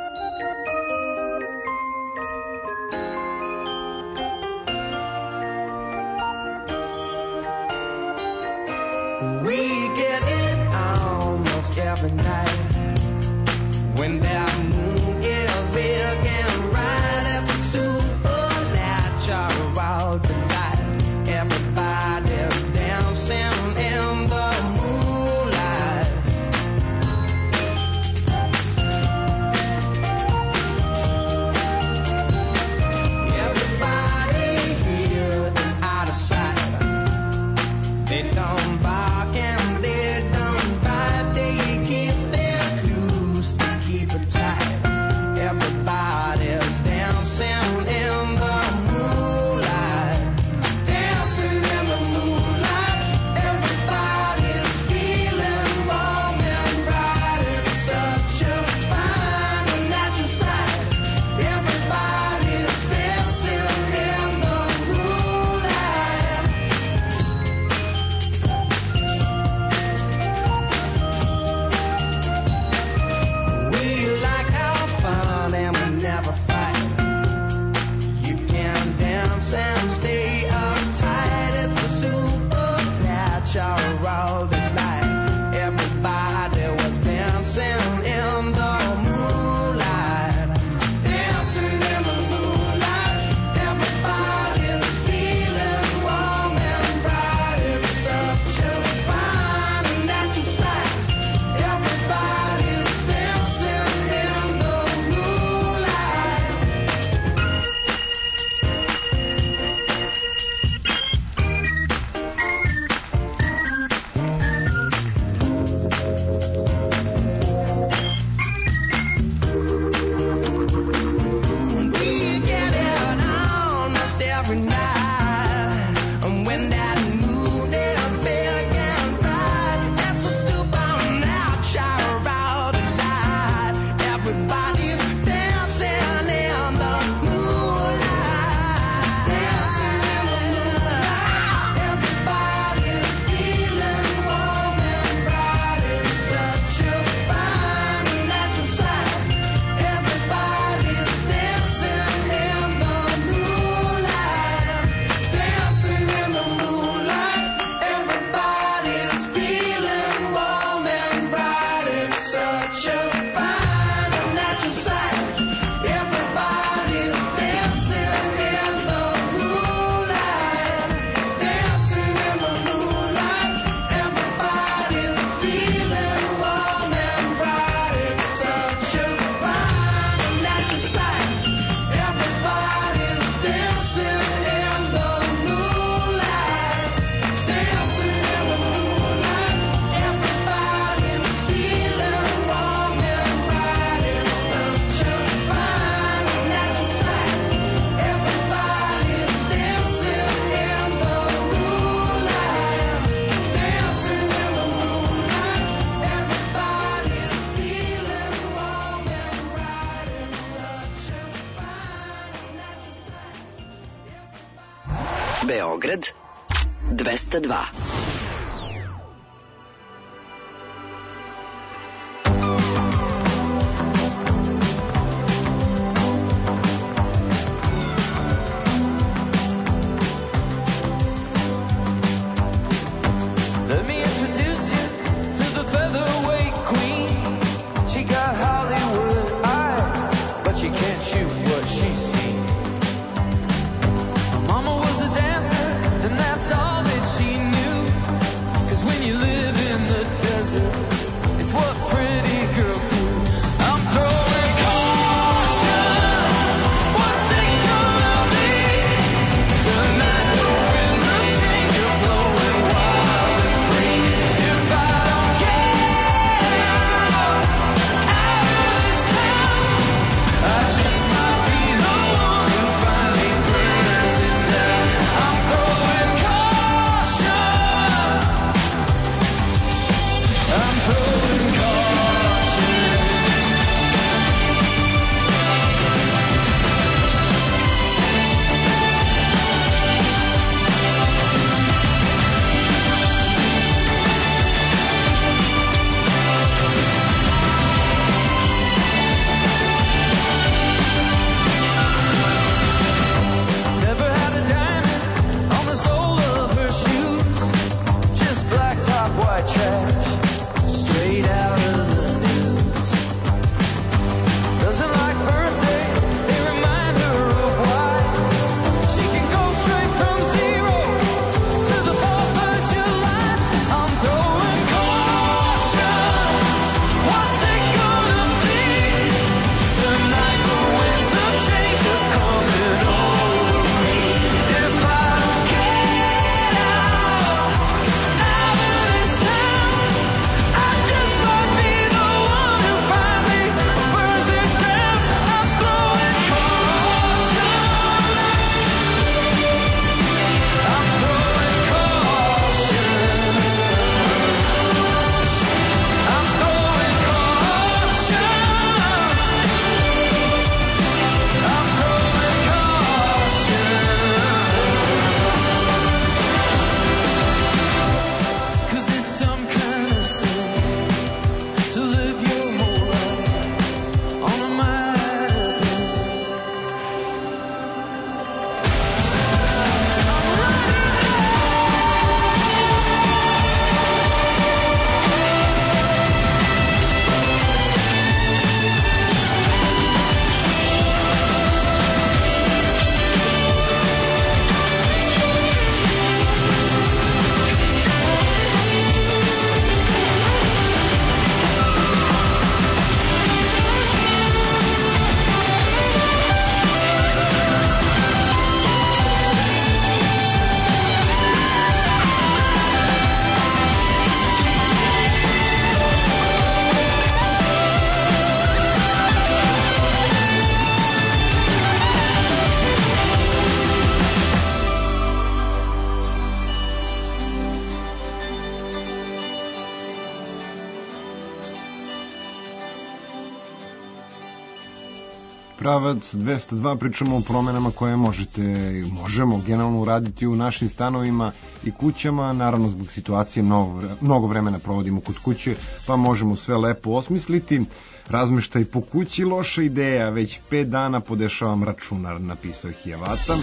We get it almost every night when that moon is big and bright. It's a supernatural delight. Everybody's dancing in the moonlight. Everybody here is out of sight. They don't buy Beograd dvesta dva. Let me introduce you to the featherweight queen. She got Hollywood eyes, but she can't shoot what she's seen. Mama was a dancer, and that's all that she knew. 'Cause when you live in the desert, it's what pretty girls do. I'm throwing caution. What's it gonna be? Tonight the winds of change are blowing wild and free. If I don't get out, out of this town, I just might be the one who finally burns it down. I'm throwing caution. I'm throwing caution. Never had a diamond on the sole of her shoes. Just black top, white trash, straight out of the news. Doesn't like birthdays, they remind her of why. She can go straight from zero to the fourth of July. I'm throwing caution. What's it gonna be? Tonight the winds of change are coming over me. If I don't get out, out of this town, I just might be the one who finally burns it down. I'm throwing caution. I'm throwing caution. I'm throwing caution. I'm throwing caution. 'Cause it's some kind of sin to live your whole life on a minor pen. Pravac dvesta dva, pričamo o promenama koje možete, možemo generalno uraditi u našim stanovima i kućama. Naravno, zbog situacije mnogo, mnogo vremena provodimo kod kuće, pa možemo sve lepo osmisliti. Razmeštaj po kući, loša ideja, već pet dana podešavam računar, napisao je Hijavata.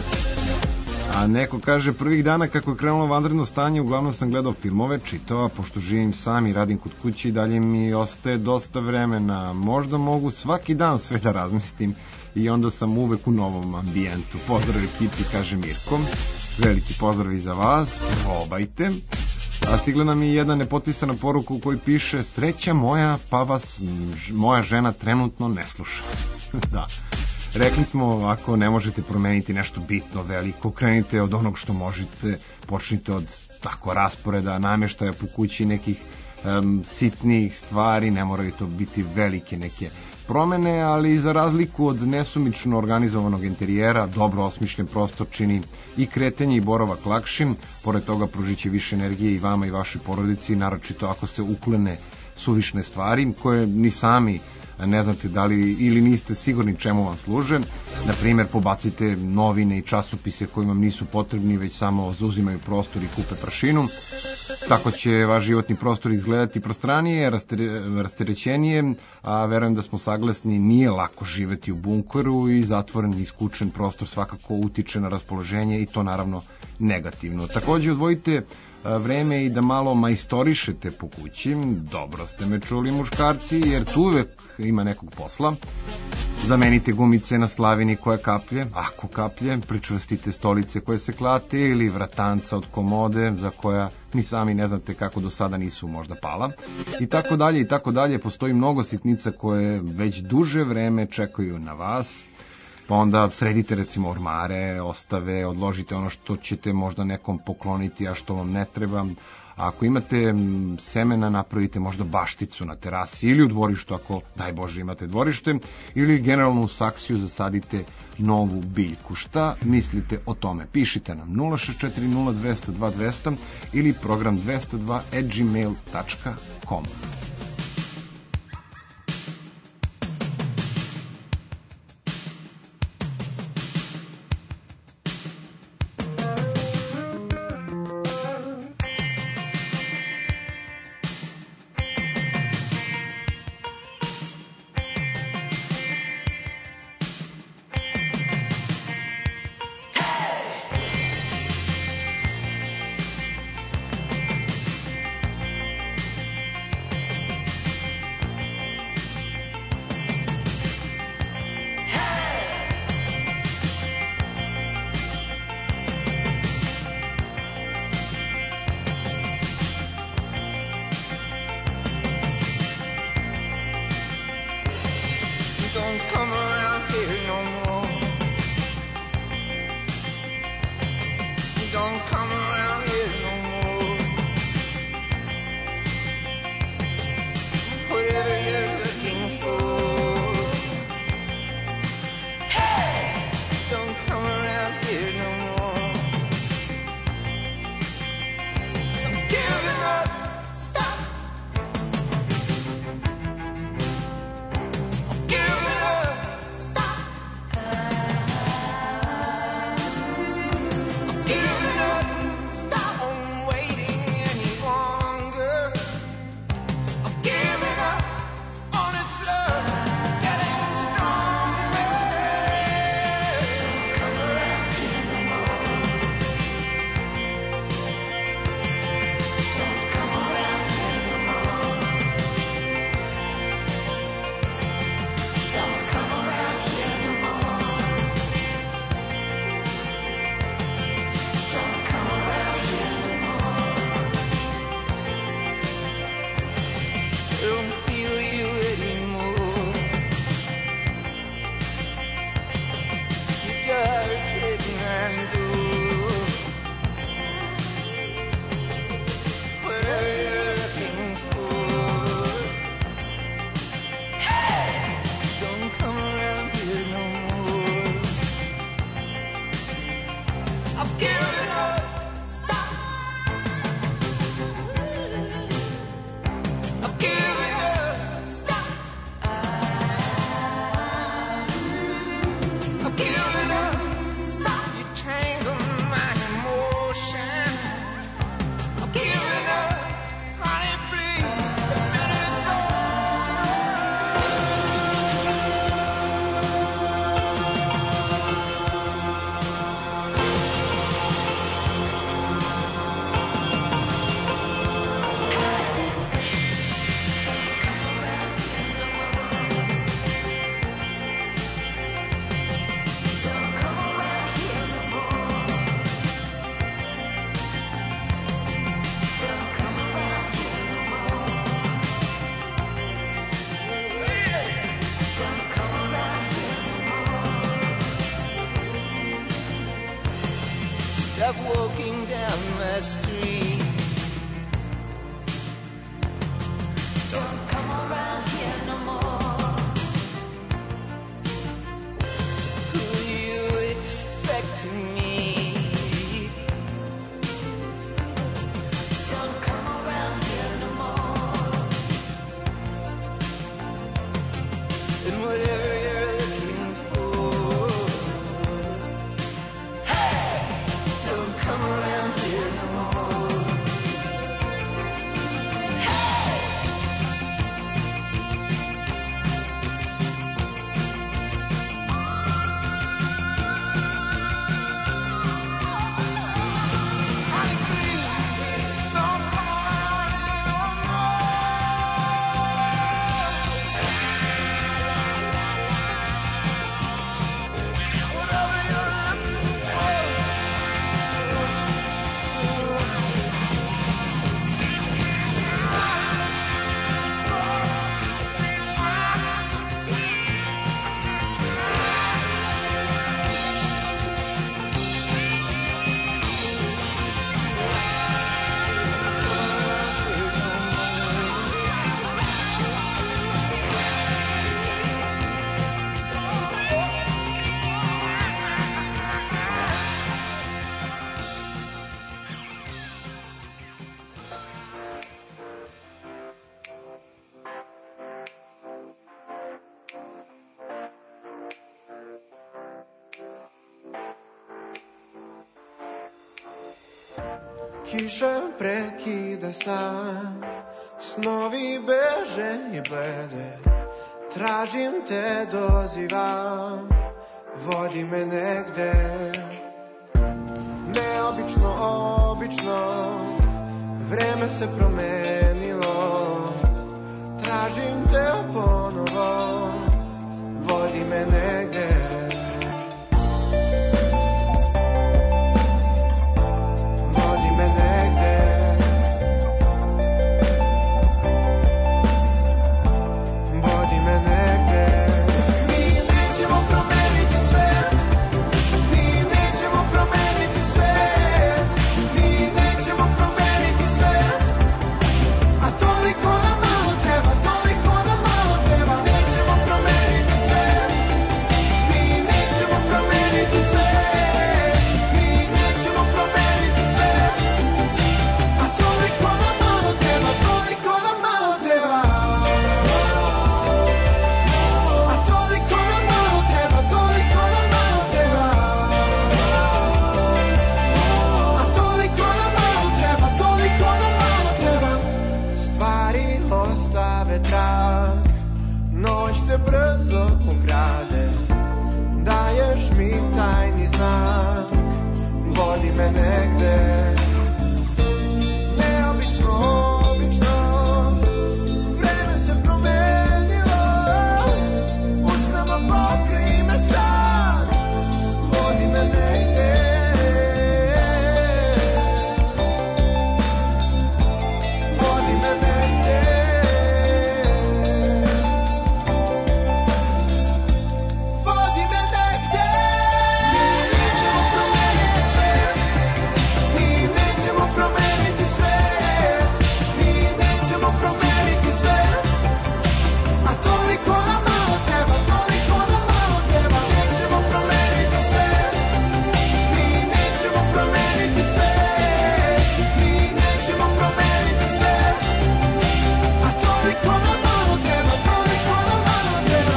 A neko kaže, prvih dana kako je krenulo vanredno stanje, uglavnom sam gledao filmove, čitao, a pošto živim sam i radim kod kuće i dalje mi ostaje dosta vremena. Možda mogu svaki dan sve da razmislim i onda sam uvek u novom ambijentu. Pozdrav ekipi, kaže Mirko. Veliki pozdrav i za vas, probajte. A stigla nam je jedna nepotpisana poruka u kojoj piše: sreća moja, pa vas ž- moja žena trenutno ne sluša. Da. Rekli smo, ako ne možete promeniti nešto bitno, veliko, krenite od onog što možete, počnite od tako rasporeda, namještaja po kući, nekih um, sitnijih stvari, ne moraju to biti velike neke promene, ali za razliku od nesumično organizovanog interijera, dobro osmišljen prostor čini i kretanje i boravak lakšim, pored toga pružit će više energije i vama i vašoj porodici, naročito ako se uklone suvišne stvari koje ni sami ne znate da li ili niste sigurni čemu vam služe. Na primjer, pobacite novine i časopise koji vam nisu potrebni, već samo zauzimaju prostor i kupe prašinu. Tako će vaš životni prostor izgledati prostranije, rasterećenije, a verujem da smo saglasni, nije lako živeti u bunkeru i zatvoren i iskučen prostor svakako utiče na raspoloženje i to naravno negativno. Takođe odvojite vreme i da malo majstorišete po kući. Dobro ste me čuli, muškarci, jer tu uvek ima nekog posla. Zamenite gumice na slavini koje kaplje, ako kaplje, pričvrstite stolice koje se klate ili vratanca od komode za koja ni sami ne znate kako do sada nisu možda pala. I tako dalje i tako dalje, postoji mnogo sitnica koje već duže vreme čekaju na vas. Pa onda sredite recimo ormare, ostave, odložite ono što ćete možda nekom pokloniti, a što vam ne treba. A ako imate semena, napravite možda bašticu na terasi ili u dvorištu, ako daj Bože imate dvorište, ili generalno u saksiju zasadite novu biljku. Šta mislite o tome? Pišite nam nula šest četiri nula dva zero dva dva zero zero ili program dvesta dva at gmail tačka com. Don't come around here no more. Don't come around here no more. Whatever you're looking for. Hey! Don't come around here no more. I'm giving up. Stop. Stop walking down my street. Don't come around here no more. Who you expect to meet? Don't come around here no more. kiša prekida san, snovi beže i blede, tražim te, dozivam, vodi me negde. Neobično, obično, vreme se promenilo, tražim te ponovo, vodi me negde. Vodi me negde. Vodi me negde. Mi nećemo promeniti svet, mi nećemo promeniti svet, mi nećemo promeniti svet, a toliko nam malo treba, toliko nam malo treba. Nećemo promeniti svet, mi nećemo promeniti svet, mi nećemo promeniti svet, a toliko nam malo treba, toliko nam malo treba. A toliko nam malo treba, toliko nam malo treba. A toliko nam malo treba, toliko nam malo treba. Stvari ostave trag, noć te brzo ukrade, daješ mi tajni znak, vodi me negde. Neobično, obično, vreme se promenilo, usnama pokri me sad, vodi me negde. Vodi me negde. Vodi me negde. Mi nećemo promeniti svet, mi nećemo promeniti svet, mi nećemo promeniti svet, a toliko nam malo treba, toliko nam malo treba. Nećemo promeniti svet, mi nećemo promeniti svet, mi nećemo promeniti svet, a toliko nam malo treba, toliko nam malo treba.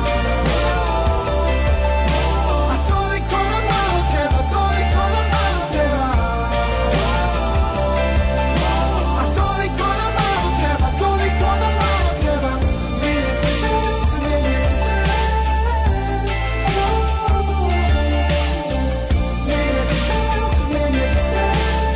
A toliko nam malo treba, toliko nam malo treba. A toliko nam malo treba, toliko nam malo treba. Mijenjati svet, mijenjati svet. Mijenjati svet, mijenjati svet.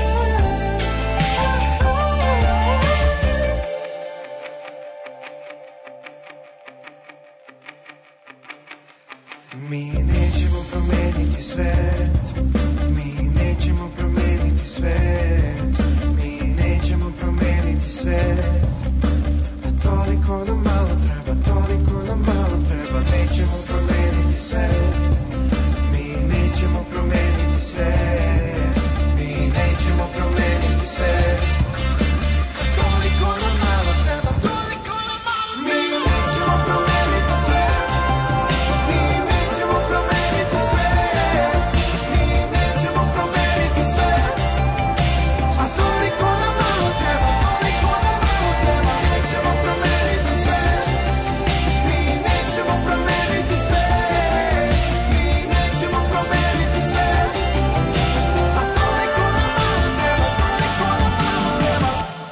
Mi nećemo promeniti svet, mi nećemo promeniti svet, mi nećemo promeniti svet, a toliko nam malo treba, toliko nam malo treba. Nećemo promeniti svet, mi nećemo promeniti svet, mi nećemo promeniti svet, a toliko nam malo treba, toliko nam malo treba. Mi nećemo promeniti svet, mi nećemo promeniti svet, mi nećemo promeniti svet, a toliko nam malo treba, toliko nam malo treba. Nećemo promeniti svet, mi nećemo promeniti svet, mi nećemo promeniti svet, a toliko nam malo treba, toliko nam malo treba.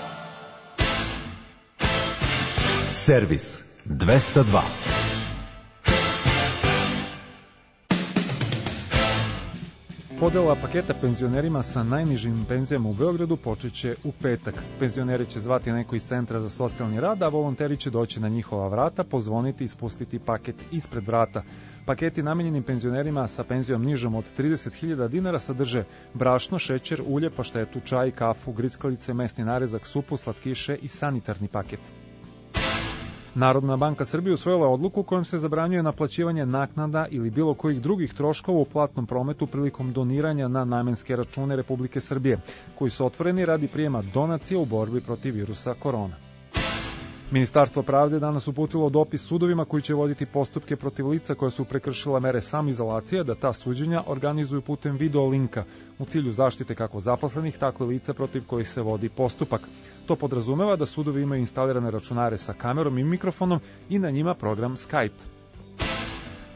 Servis dvesta dva. Podela paketa penzionerima sa najnižim penzijama u Beogradu počet će u petak. Penzioneri će zvati neko iz Centra za socijalni rad, a volonteri će doći na njihova vrata, pozvoniti i spustiti paket ispred vrata. Paketi namenjeni penzionerima sa penzijom nižom od trideset hiljada dinara sadrže brašno, šećer, ulje, paštetu, čaj, kafu, grickalice, mesni narezak, supu, slatkiše i sanitarni paket. Narodna banka Srbije usvojila odluku kojom se zabranjuje naplaćivanje naknada ili bilo kojih drugih troškova u platnom prometu prilikom doniranja na namenske račune Republike Srbije, koji su otvoreni radi prijema donacija u borbi protiv virusa korona. Ministarstvo pravde danas uputilo dopis sudovima koji će voditi postupke protiv lica koja su prekršila mere samoizolacije da ta suđenja organizuju putem video linka u cilju zaštite kako zaposlenih, tako i lica protiv kojih se vodi postupak. To podrazumeva da sudovi imaju instalirane računare sa kamerom i mikrofonom i na njima program Skype.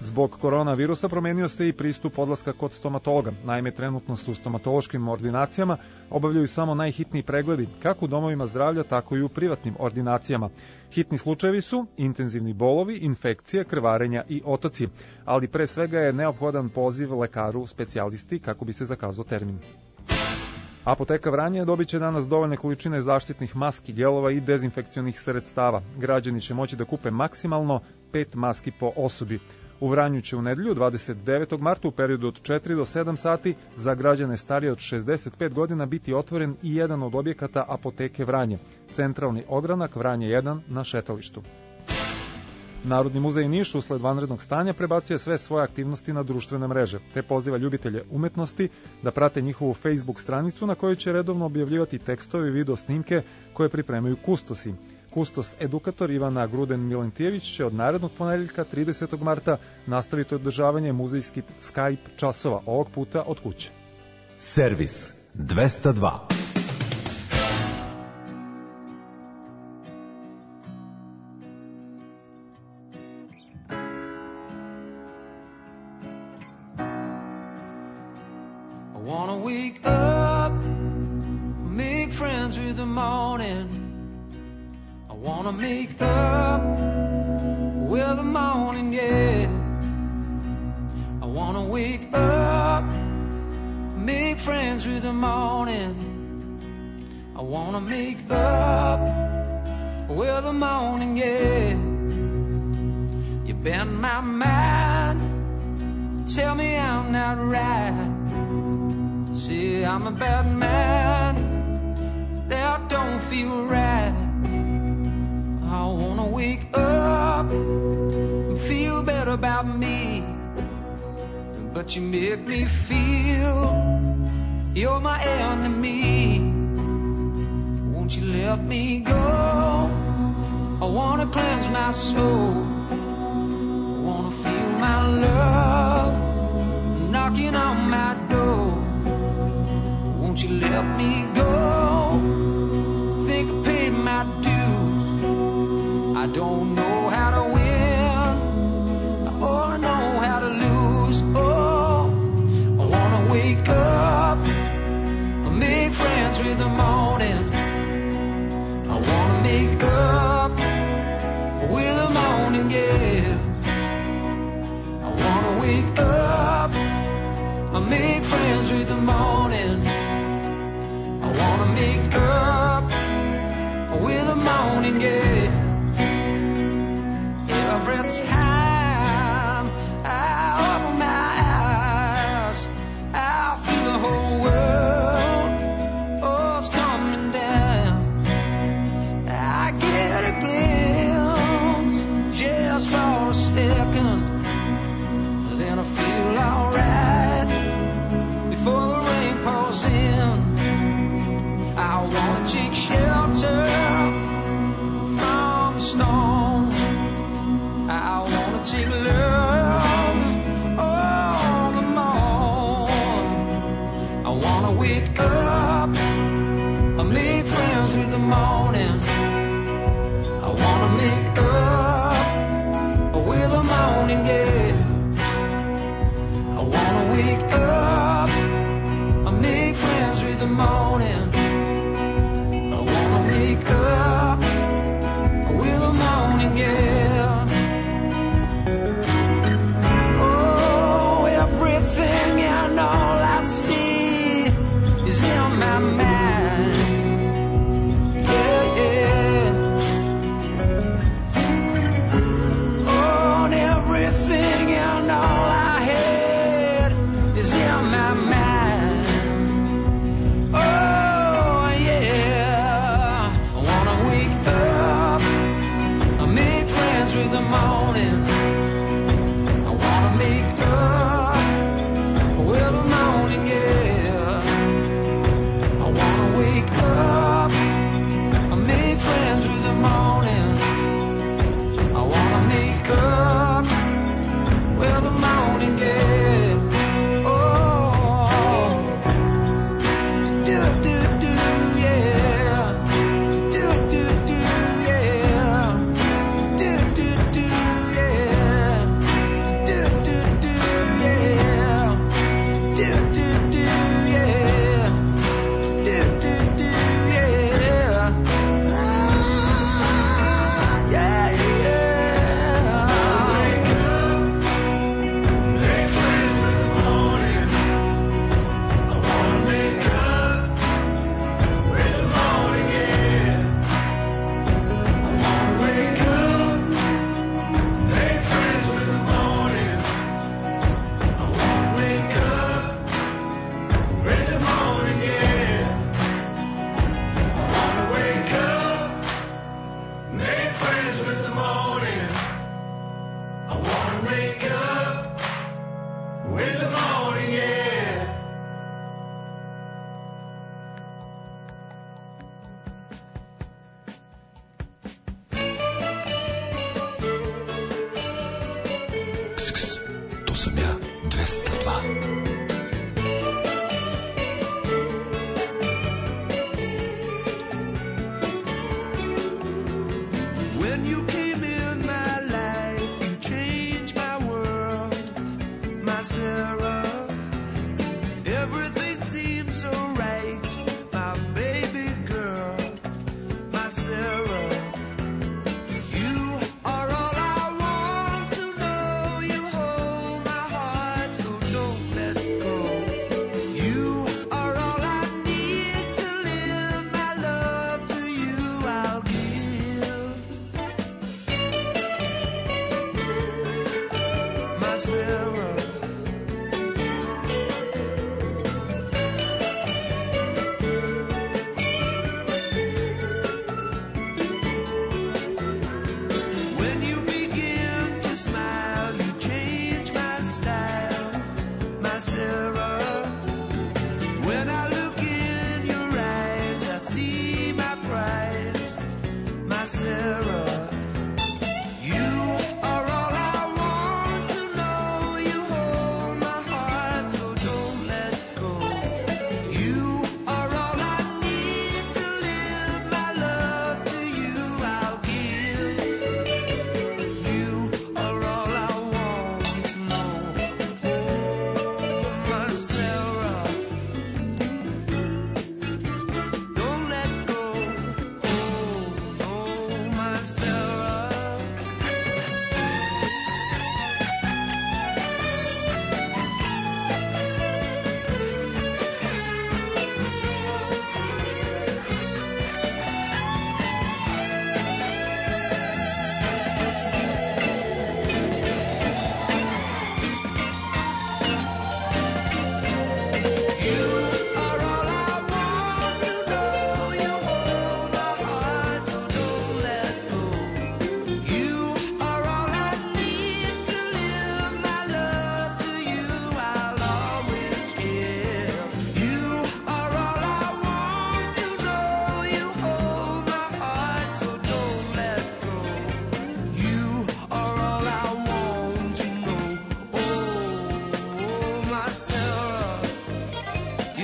Zbog koronavirusa promenio se i pristup odlaska kod stomatologa. Naime, trenutno se u stomatološkim ordinacijama obavljaju samo najhitniji pregledi, kako u domovima zdravlja, tako i u privatnim ordinacijama. Hitni slučajevi su intenzivni bolovi, infekcije, krvarenja i otoci, ali pre svega je neophodan poziv lekaru specijalisti kako bi se zakazao termin. Apoteka Vranje dobit će danas dovoljne količine zaštitnih maski, gelova i dezinfekcionih sredstava. Građani će moći da kupe maksimalno pet maski po osobi. U Vranju će u nedelju dvadeset devetog marta u periodu od četiri do sedam sati za građane starije od šezdeset pet godina biti otvoren i jedan od objekata Apoteke Vranje, centralni ogranak Vranje jedan na šetalištu. Narodni muzej Niš usled vanrednog stanja prebacuje sve svoje aktivnosti na društvene mreže, te poziva ljubitelje umetnosti da prate njihovu Facebook stranicu na kojoj će redovno objavljivati tekstove i video snimke koje pripremaju kustosi. Kustos edukator Ivana Gruden-Milentijević će od narednog ponedeljka tridesetog marta nastaviti održavanje muzejskih Skype časova, ovog puta od kuće. Servis dvesta dva. I wanna wake up, make friends with the morning. I wanna make up with the morning, yeah. I wanna wake up, make friends with the morning. I wanna make up with the morning, yeah. You bend my mind, tell me I'm not right. See, I'm a bad man, that don't feel right. I wanna wake up and feel better about me, but you make me feel you're my enemy. Won't you let me go? I wanna cleanse my soul. I wanna feel my love knocking on my door. Won't you let me go? Think I paid my dues. I don't know how to win, I only know how to lose. Oh, I wanna wake up, make friends with the morning. I wanna make up with the morning, yeah. I wanna wake up, make friends with the morning. I wanna make up with the morning, yeah. Every time I open my eyes, I feel the whole world, oh, it's coming down. I get a glimpse just for a second, then I feel alright before the rain pours in. I wanna take shelter from the storm. I wanna take love all the morn. I wanna wake up, I make friends with the morning. I wanna make up with the morning, yeah. I wanna wake up, I make friends with the morning. I wanna make up with the morning, yeah. Oh, everything and all I see is in my mind. Yeah, yeah.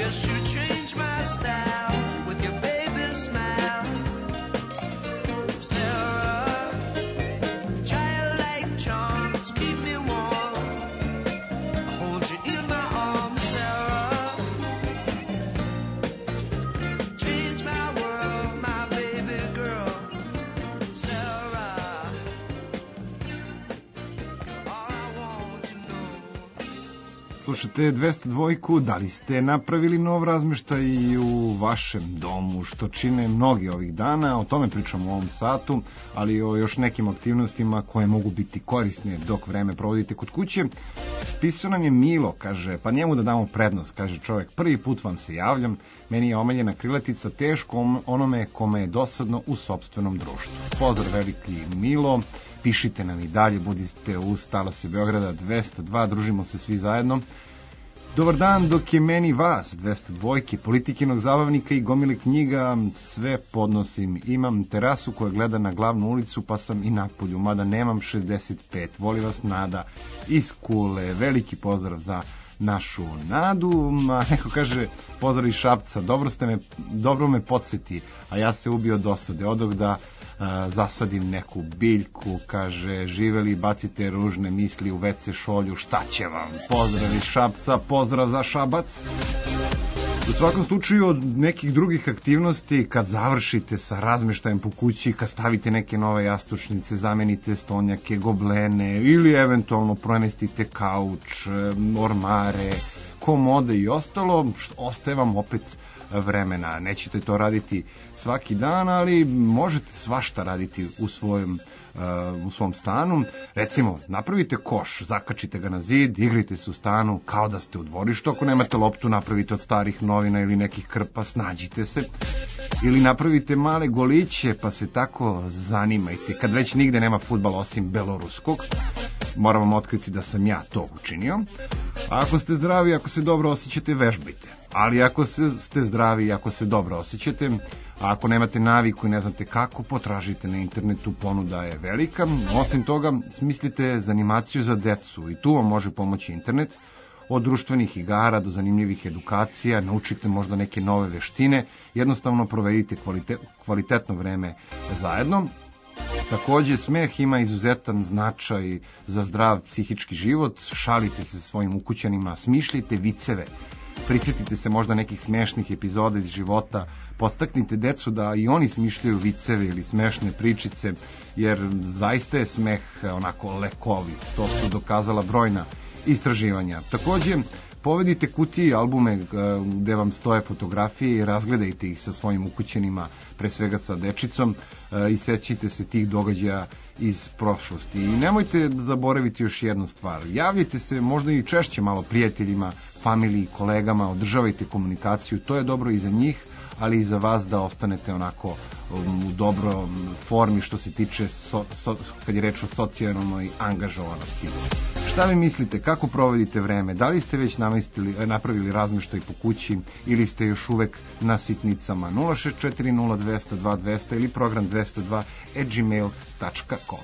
Yes, you changed my style with your baby smile. Sarah, childlike charms keep me warm. I hold you in my arms, Sarah. Change my world, my baby girl, Sarah. All I want to know. Slušate dvesta dva, da li ste napravili nov razmeštaj i u vašem domu, što čine mnogi ovih dana, o tome pričamo u ovom satu, ali i o još nekim aktivnostima koje mogu biti korisne dok vreme provodite kod kuće. Pisao nam je Milo, kaže, pa njemu da damo prednost, kaže čovjek, prvi put vam se javljam, meni je omiljena krilatica teško onome kome je dosadno u sopstvenom društvu. Pozdrav veliki Milo, pišite nam i dalje, budite uz Talase Beograda dvesta dva, družimo se svi zajedno. Dobar dan, dok je meni vas, dvesta dva, politikinog zabavnika i gomile knjiga, sve podnosim. Imam terasu koja gleda na glavnu ulicu, pa sam i napolju, mada nemam šezdeset pet. Voli vas Nada iz Kule. Veliki pozdrav za našu Nadu. Ma, neko kaže, pozdrav iz Šapca, dobro, ste me, dobro me podsjeti, a ja se ubio dosade. Odog da a, zasadim neku biljku, kaže, živeli, bacite ružne misli u ve ce šolju, šta će vam? Pozdrav iz Šapca, pozdrav za Šabac. U svakom slučaju od nekih drugih aktivnosti, kad završite sa razmeštajem po kući, kad stavite neke nove jastučnice, zamenite stonjake, goblene ili eventualno premestite kauč, ormare, komode i ostalo, što ostaje vam opet vremena. Nećete to raditi svaki dan, ali možete svašta raditi u svojom u svom stanu. Recimo, napravite koš, zakačite ga na zid, igrajte se u stanu kao da ste u dvorištu. Ako nemate loptu, napravite od starih novina ili nekih krpa, snađite se. Ili napravite male goliće, pa se tako zanimajte. Kad već nigde nema fudbala osim beloruskog, moram vam otkriti da sam ja to učinio. A ako ste zdravi, ako se dobro osjećate, vežbajte. Ali ako se, ste zdravi i ako se dobro osjećate, a ako nemate naviku i ne znate kako, potražite na internetu, ponuda je velika. Osim toga, smislite zanimaciju za decu i tu vam može pomoći internet. Od društvenih igara do zanimljivih edukacija, naučite možda neke nove veštine, jednostavno provedite kvalite, kvalitetno vreme zajedno. Takođe, smeh ima izuzetan značaj za zdrav psihički život, šalite se svojim ukućanima, smišljite viceve, prisjetite se možda nekih smešnih epizoda iz života, podstaknite decu da i oni smišljaju viceve ili smešne pričice, jer zaista je smeh onako lekovi, to su dokazala brojna istraživanja. Takođe, povedite kutije i albume gde vam stoje fotografije i razgledajte ih sa svojim ukućenima, pre svega sa dečicom, i sećite se tih događaja iz prošlosti. I nemojte zaboraviti još jednu stvar. Javljajte se možda i češće malo prijateljima, familiji, kolegama, održavajte komunikaciju, to je dobro i za njih, ali i za vas da ostanete onako u dobroj formi što se tiče so, so, kad je reč o socijalnoj angažovanosti. Šta vi mislite, kako provodite vreme? Da li ste već napravili razmeštaj po kući ili ste još uvek na sitnicama? nula šest četiri nula dvesta dva dvesta ili program dvesta dva at gmail dot com.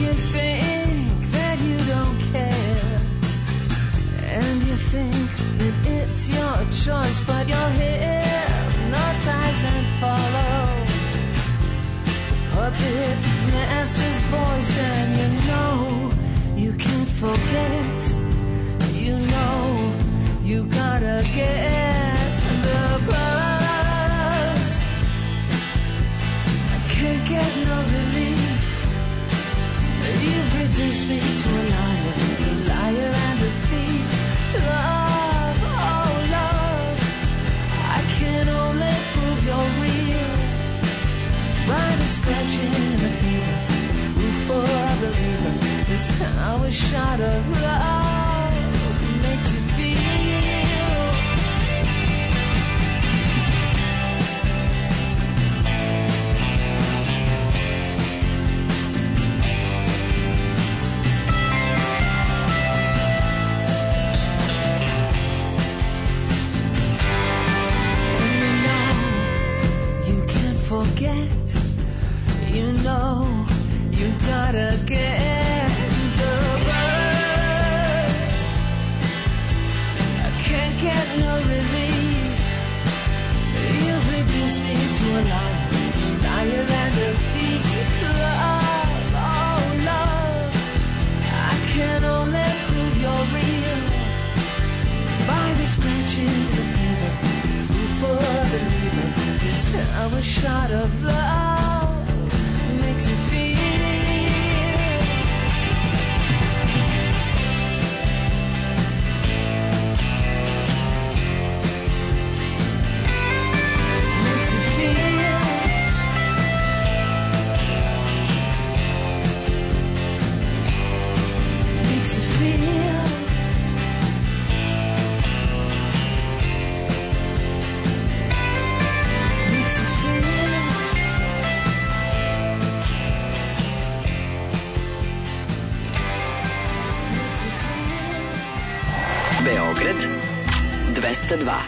Think that It's your choice, but you're hypnotized and follow puppet master's voice, and you know you can't forget. You know you gotta get the buzz. I can't get no relief. You've reduced me to a liar, a liar and a thief. Love, oh love, I can only prove you're real by the scratching in the fever, roof for a believer. It's how a shot of love makes you feel. Forget, you know, you gotta get the buzz. I can't get no relief. You've reduced me to a liar, liar and a thief. Love, oh love, I can only prove you're real by the scratching the fever, proof for the believer. How a shot of love makes you feel. Makes you feel. Makes you feel. Beograd dvesta dva.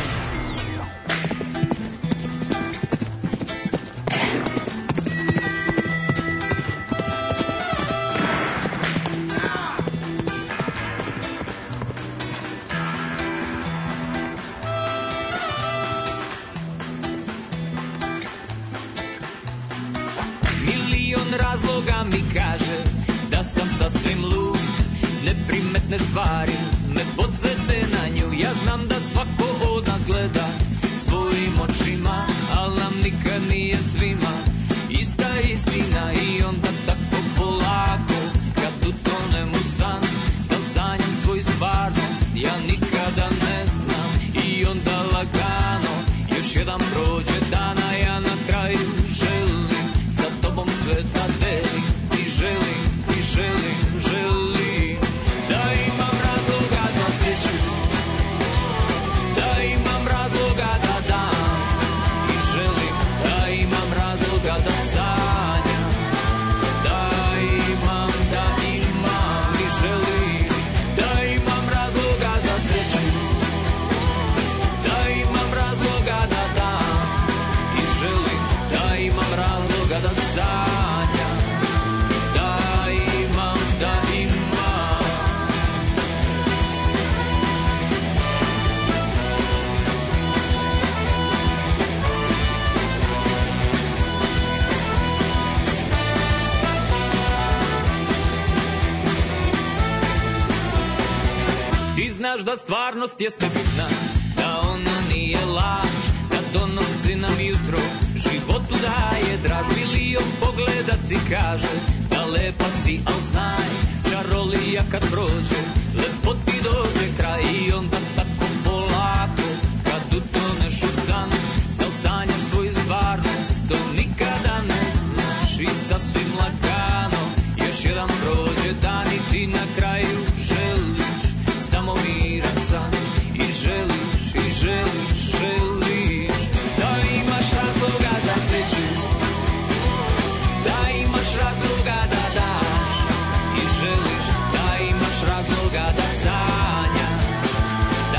Milion razloga mi kaže da sam sasvim lud, neprimetne stvari me podsete na nju. Ja znam da svako od nas gleda svojim očima, al nam nikad nije svima ista istina. I onda tako polako kad utonem u san, da sanjam svoju stvarnost ja nikada ne znam. I onda lagano još jedan prođe dana, ja na kraju želim sa tobom sve da delim. I želim, i želim, želim da imam razloga za sreću, da imam razloga da dam. I želim da imam razloga da sanjam, da imam, da imam. I želim da imam razloga za sreću, da imam razloga da dam. I želim da imam razloga da sanjam, da imam, da imam. Ti znaš da stvarnost jeste bitna, da ona nije laž, da donosi nam jutro, životu daje draž. Milion pogleda ti kaže da lepa si, al znaj, čarolija kad prođe, lepo ti dođe kraj. I onda tako polako kad utoneš u san, da li sanjam svoju stvarnost, to nikada ne znaš. I sasvim lagano još jedan prođe dan i ti na kraju želiš samo miran san. I želiš, i želiš, želiš da imaš razloga za sreću, da imaš razloga da daš. I želiš da imaš razloga da sanjaš,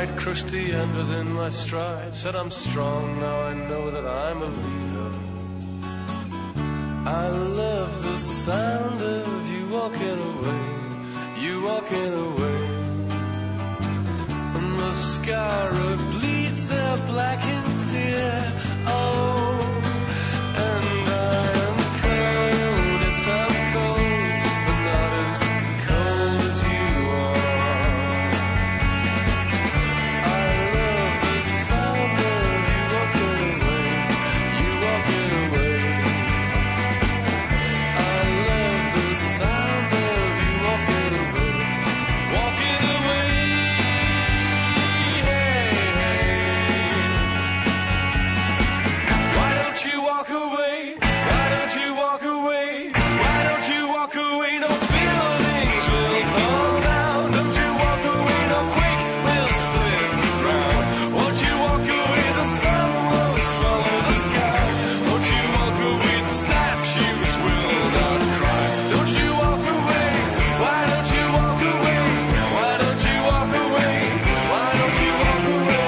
pride crushed the end within my stride. Said I'm strong, now I know that I'm a leader. I love the sound of you walking away, you walking away. Mascara bleeds a blackened tear. Oh, and I am cold, yes I'm cold, but not as cold as you are. I love the sound of you walking away, you walking away. I love the sound of you walking away, walking away. Walk away, why don't you walk away? Why don't you walk away? No buildings will fall down. Don't you walk away? No quake will split the ground. Won't you walk away? The sun won't swallow the sky. Won't you walk away? Statues will not cry. Don't you walk away? Why don't you walk away? Why don't you walk away? Why don't you walk away?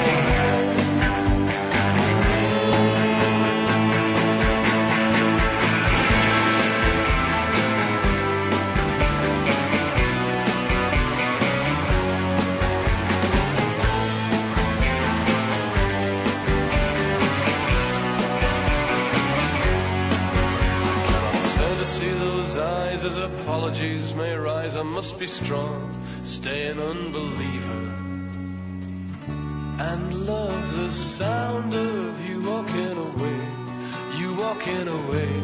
See those eyes as apologies may rise. I must be strong, stay an unbeliever, and love the sound of you walking away, you walking away.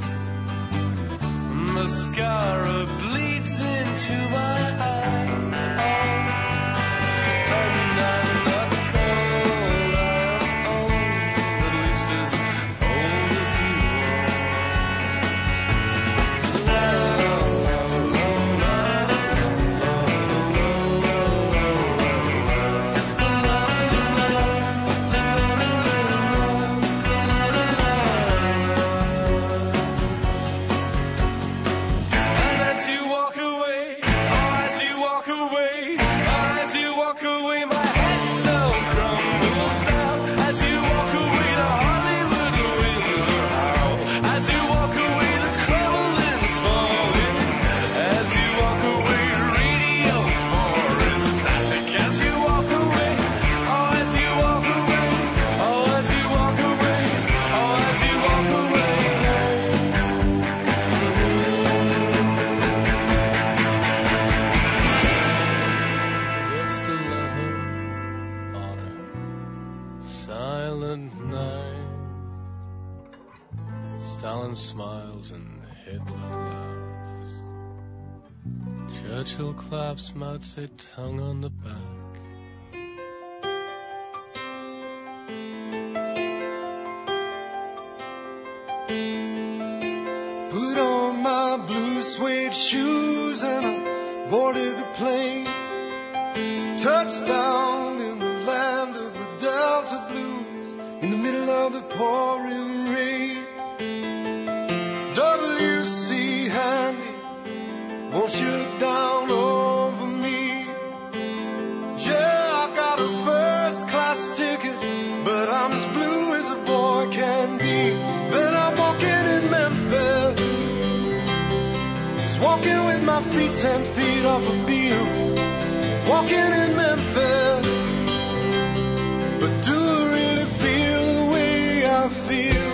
Mascara bleeds into my eye. Oh, and I'm not cold, I'm old, at least as old as you are. Smiles and Hitler laughs. Churchill claps, Mao Zedong on the back. Put on my blue suede shoes and I boarded the plane. Touchdown in the land of the Delta Blues, in the middle of the pouring rain. W C Handy, won't you look down over me? Yeah, I got a first class ticket, but I'm as blue as a boy can be. Then I'm walking in Memphis, just walking with my feet ten feet off a beam. Walking in Memphis, but do I really feel the way I feel?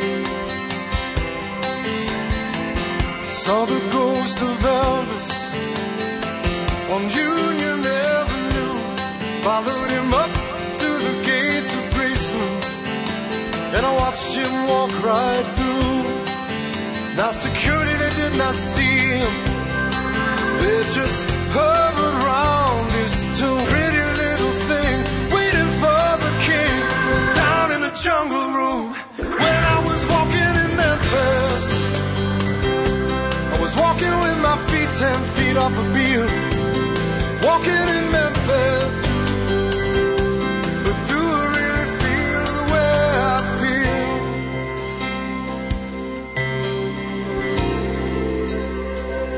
Saw the ghost of Elvis on Union Avenue. Followed him up to the gates of Graceland, and I watched him walk right through. Now security, they did not see him, they just hovered around his tomb. Pretty little thing waiting for the king down in the jungle room. When I was walking in Memphis, was walking with my feet ten feet off a beam. Walking in Memphis, but do I really feel the way I feel?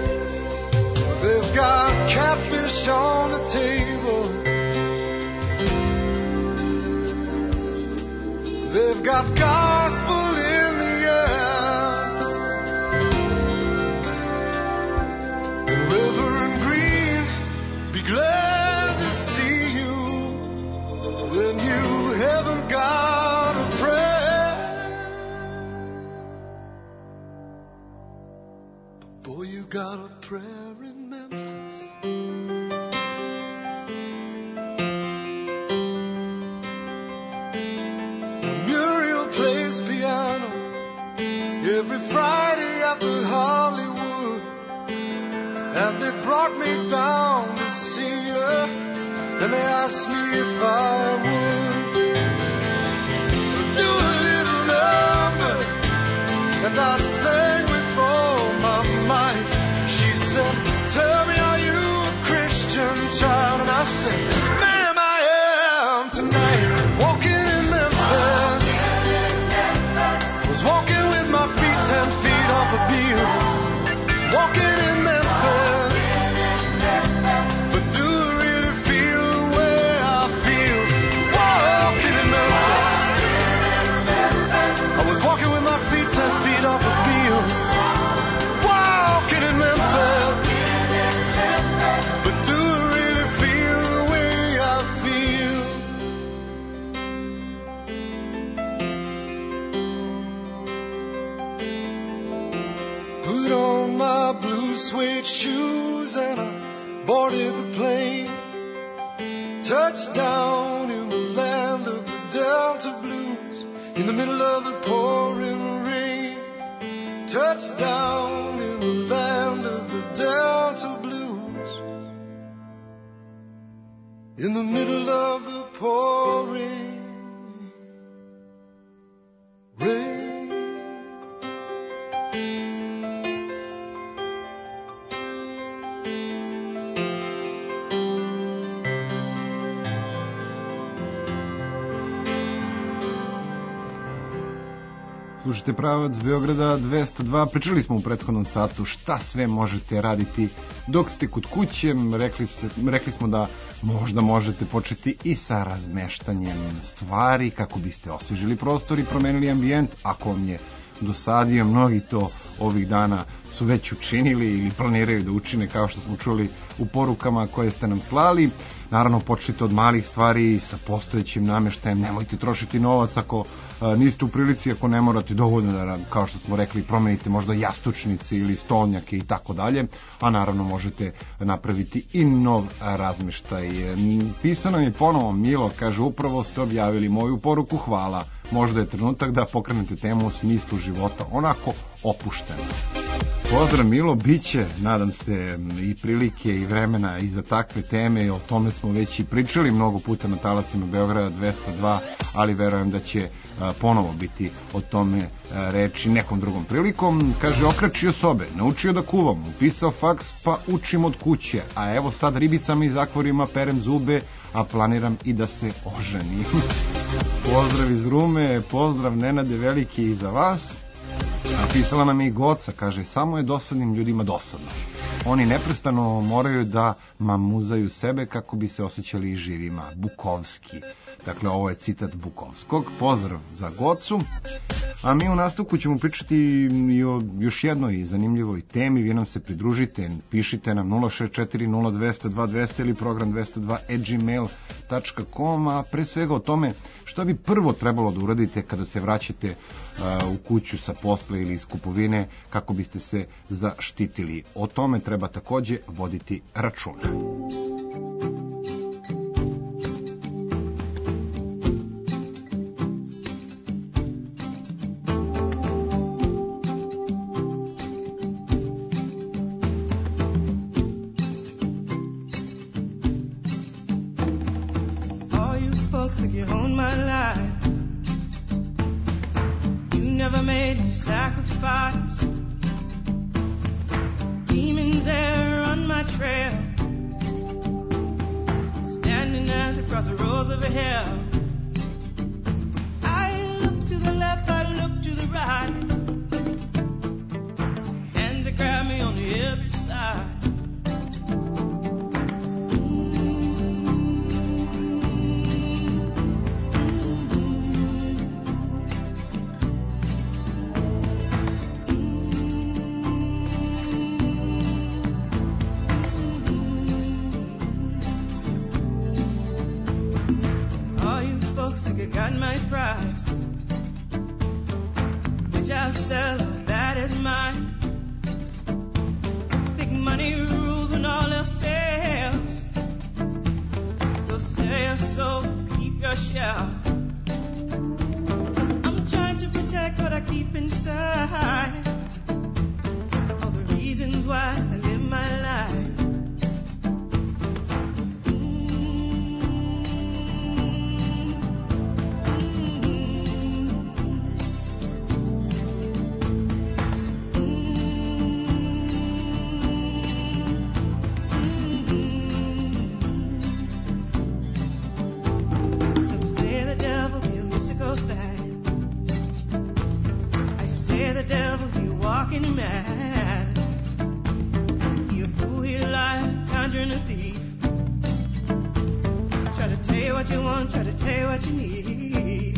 They've got catfish on the table, We've got gospel in the air. Reverend Green, be glad to see you when you haven't got a prayer. But boy, you got a prayer in Memphis. Muriel plays piano every Friday at the Hollywood, and they brought me down to see her, and they asked me if I would do a little number, and I sang with all my might. She said, tell me, are you a Christian child? And I said, ma'am, I am tonight. Walking in Memphis, was walking with my feet ten feet off a beam. Walking in Memphis, but do I really feel the way I feel? Walking in Memphis, I was walking with my feet ten feet off a beam. Walking in Memphis, but do I really feel the way I feel? Put on my blue suede shoes and I boarded the plane. Touchdown in the land of the Delta Blues, in the middle of the pouring rain. Touchdown in the land of the Delta Blues, in the middle of the pouring rain. Slušajte Pravac Beograda dvesta dva. Pričali smo u prethodnom satu šta sve možete raditi dok ste kod kuće. Rekli, se, rekli smo da možda možete početi i sa razmeštanjem stvari kako biste osvežili prostor i promenili ambijent. Ako vam je dosadio, mnogi to ovih dana su već učinili ili planiraju da učine, kao što smo čuli u porukama koje ste nam slali. Naravno, počnite od malih stvari sa postojećim nameštajem, nemojte trošiti novac ako a, niste u prilici, ako ne morate, dovoljno da, kao što smo rekli, promenite možda jastučnice ili stolnjake i tako dalje, a naravno možete napraviti i nov razmeštaj. Pisano je ponovo Milo, kaže, upravo ste objavili moju poruku, hvala. Možda je trenutak da pokrenete temu u smislu života, onako opušteno. Pozdrav Milo, bit će, nadam se, i prilike i vremena i za takve teme, o tome smo već i pričali mnogo puta na talasima Beograda dvesta dva, ali verujem da će a, ponovo biti o tome a, reči nekom drugom prilikom. Kaže, okračio sobe, naučio da kuvam, upisao faks, pa učim od kuće, a evo sad ribicama iz akvarijuma perem zube, a planiram i da se oženim. Pozdrav iz Rume, pozdrav Nenade veliki i za vas. Napisala nam je i Goca, kaže, samo je dosadnim ljudima dosadno. Oni neprestano moraju da mamuzaju sebe kako bi se osjećali živima. Bukovski. Dakle, ovo je citat Bukovskog. Pozdrav za Gocu. A mi u nastavku ćemo pričati i o još jednoj zanimljivoj temi. Vi nam se pridružite, pišite nam nula šest četiri nula dvesta dva dvesta ili program dvesta dva at gmail tačka com, a pre svega o tome što bi prvo trebalo da uradite kada se vraćate uh, u kuću sa posla ili iz kupovine, kako biste se zaštitili. O tome treba takođe voditi računa. Like you own my life, you never made me sacrifice. Demons there on my trail, standing at the crossroads of hell. I look to the left, I look to the right, hands that grab me on the every side. I got my prize, which I'll sell, that is mine. Big money rules when all else fails. Go sell your soul, keep your shell. I'm trying to protect what I keep inside. All the reasons why I live my life. I say the devil, he walking mad. He a fool, he a liar, conjuring a thief. Try to tell you what you want, try to tell you what you need.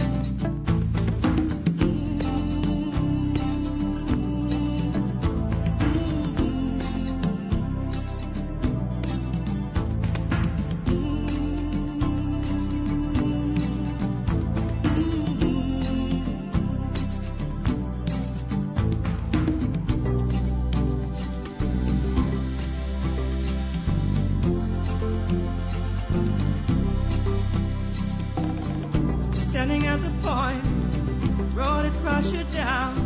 Standing at the point, road across you down.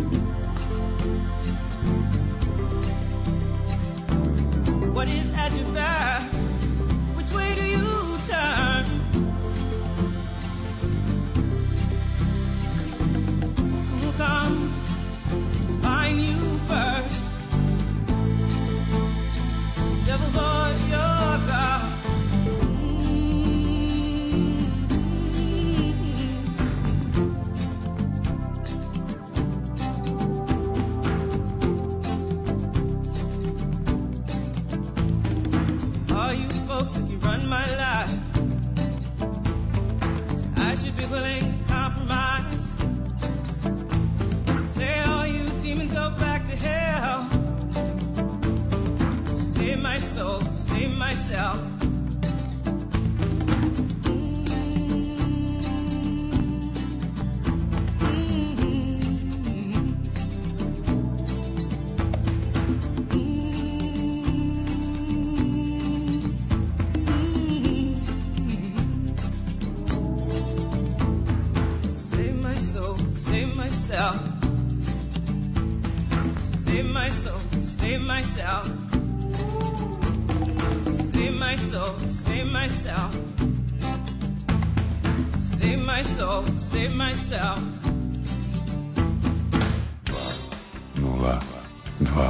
What is at your back? Which way do you turn? Who will come find you first? Devils or your gods? Folks, if you run my life, I should be willing to compromise. Say all you demons go back to hell. Save my soul, save myself. Save my soul, save myself. Save my soul, save myself. Save my soul, save myself. nula dva.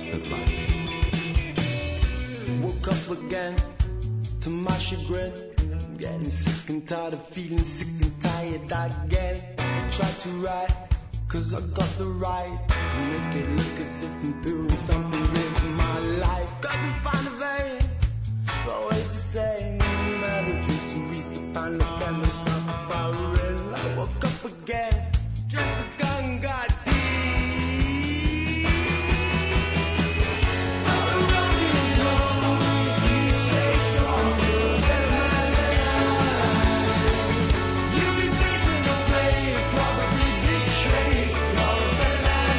dvesta dva. Woke up again to my chagrin. Getting sick and tired of feeling sick and tired again. I tried to write, cause I got the right to make it look as if I'm doing something with my life. Couldn't find a vein, it's always the same. Another drink to reach the final canvas of the firing. I woke up again, drank the gun, got deep. All around me is home, please stay strong, you're better man than I. You've been beaten, afraid, probably betrayed, you're better man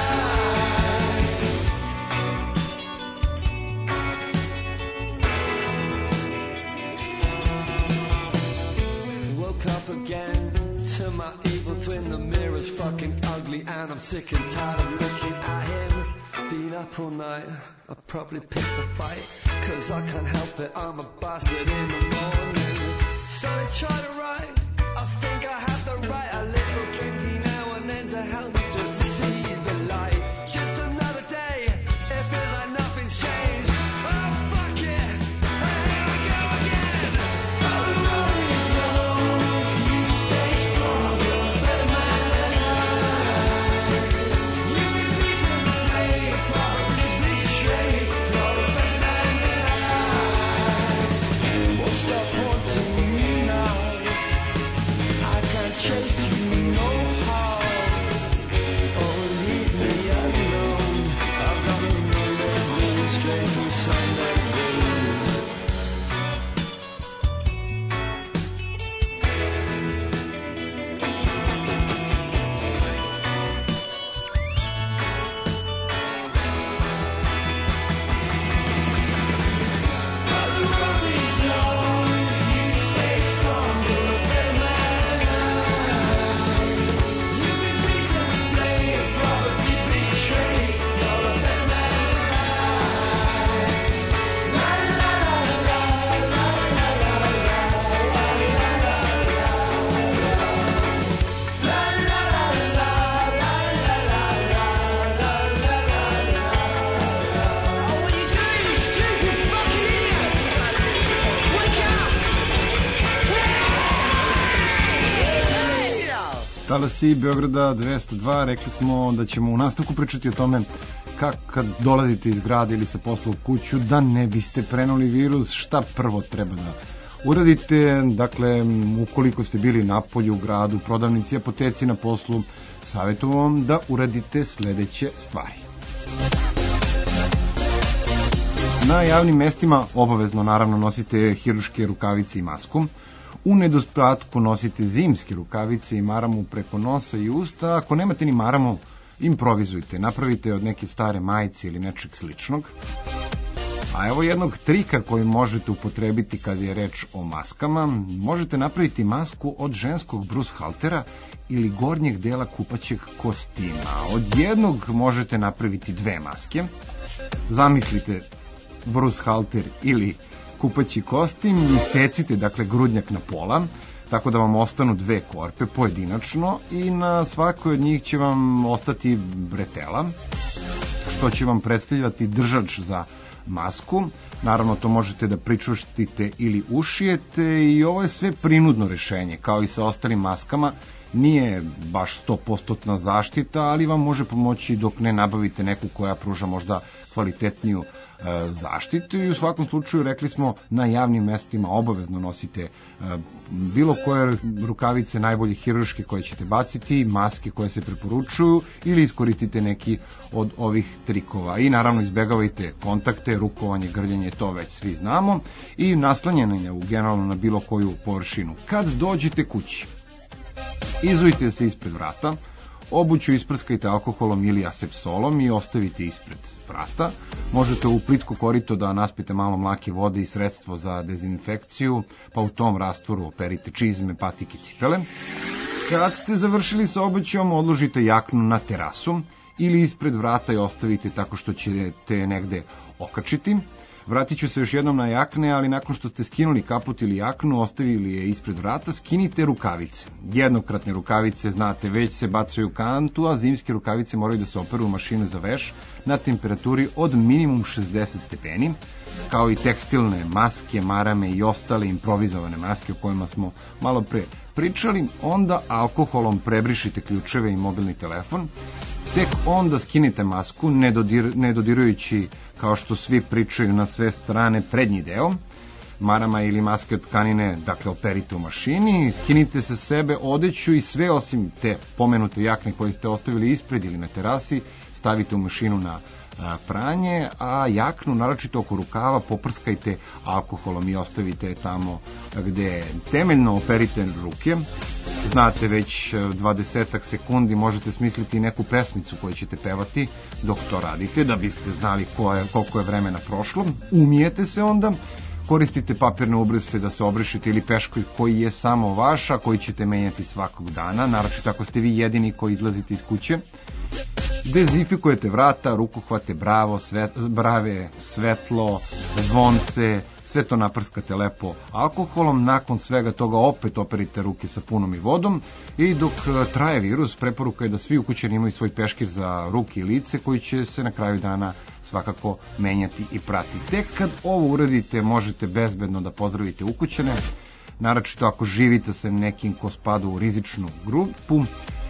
than I. Woke up again to my evil twin. The mirror's fucking ugly and I'm sick and tired of looking at him. Been up all night, I probably picked a fight, cause I can't help it, I'm a bastard in the morning. So I try to write, I think I have the right. A little drinking now and then to help me just to see the light. Just another day, it feels like nothing's changed. Oh fuck it, here I go again. All the road is long, you stay strong, you're a better man than I. You've been beaten, afraid, probably betrayed, you're a better man than I. Won't stop haunting me now, I can't chase you no how. Oh, leave me alone, I've got to live straight from Sunday blues. All the road is long, you stay strong, you're a better man than I. You've been beaten, played, probably betrayed, you're a better man than I. La la la la la la la la la Oh, what are you doing, you stupid fucking idiot? Wake up! Talasi Beograda dvesta dva, rekli smo da ćemo u nastavku pričati o tome kako kad dolazite iz grada ili sa posla u kuću da ne biste prenuli virus, šta prvo treba da uradite. Dakle, ukoliko ste bili napolju, u gradu, prodavnici, apoteci, na poslu, savjetujem vam da uradite sledeće stvari. Na javnim mestima obavezno naravno nosite hiruške rukavice i masku. U nedostatku nosite zimske rukavice i maramu preko nosa i usta. Ako nemate ni maramu, improvizujte, napravite od neke stare majice ili nečeg sličnog. A evo jednog trika koji možete upotrebiti kad je reč o maskama. Možete napraviti masku od ženskog brushaltera ili gornjeg dela kupaćeg kostima. Od jednog možete napraviti dve maske. Zamislite brushalter ili kupaći kostim i secite, dakle, grudnjak na pola, tako da vam ostanu dve korpe pojedinačno i na svakoj od njih će vam ostati bretela, što će vam predstavljati držač za masku. Naravno, to možete da pričvrstite ili ušijete i ovo je sve prinudno rešenje, kao i sa ostalim maskama. Nije baš sto posto zaštita, ali vam može pomoći dok ne nabavite neku koja pruža možda kvalitetniju zaštitu i u svakom slučaju, rekli smo, na javnim mestima obavezno nosite bilo koje rukavice, najbolje hiruške koje ćete baciti, maske koje se preporučuju ili iskoristite neki od ovih trikova. I naravno izbegavajte kontakte, rukovanje, grljenje, to već svi znamo, i naslanjanje u generalno na bilo koju površinu. Kad dođete kući, izujte se ispred vrata, obuću isprskajte alkoholom ili asepsolom i ostavite ispred vrata. Možete u plitko korito da naspite malo mlake vode i sredstvo za dezinfekciju, pa u tom rastvoru operite čizme, patike, cipele. Kad ste završili sa obućom, odložite jaknu na terasu ili ispred vrata i ostavite tako što ćete negde okačiti. Vratit ću se još jednom na jakne, ali nakon što ste skinuli kaput ili jaknu, ostavili je ispred vrata, skinite rukavice. Jednokratne rukavice, znate, već se bacaju u kantu, a zimske rukavice moraju da se operu u mašinu za veš na temperaturi od minimum šezdeset stepeni, kao i tekstilne maske, marame i ostale improvizovane maske o kojima smo malo pre pričali. Onda alkoholom prebrišite ključeve i mobilni telefon. Tek onda skinite masku, ne, dodir, ne dodirujući, kao što svi pričaju, na sve strane prednji deo marama ili maske od tkanine, dakle operite u mašini, skinite sa sebe odeću i sve osim te pomenute jakne koje ste ostavili ispred ili na terasi, stavite u mašinu na a, pranje, a jaknu, naročito oko rukava, poprskajte alkoholom i ostavite tamo gde temeljno operite ruke. Znate, već dvadesetak sekundi možete smisliti neku pesmicu koju ćete pevati dok to radite, da biste znali ko je, koliko je vremena prošlo. Umijete se onda, koristite papirne ubruse da se obrišete ili peškolj koji je samo vaš, a koji ćete menjati svakog dana, naročito ako ste vi jedini koji izlazite iz kuće. Dezinfikujete vrata, rukohvate, bravo, svet, brave, svetlo, zvonce, sve to naprskate lepo alkoholom. Nakon svega toga opet operite ruke sapunom i vodom i dok traje virus, preporuka je da svi ukućani imaju svoj peškir za ruke i lice koji će se na kraju dana svakako menjati i pratiti. Tek kad ovo uradite, možete bezbedno da pozdravite ukućane, naročito ako živite sa nekim ko spada u rizičnu grupu,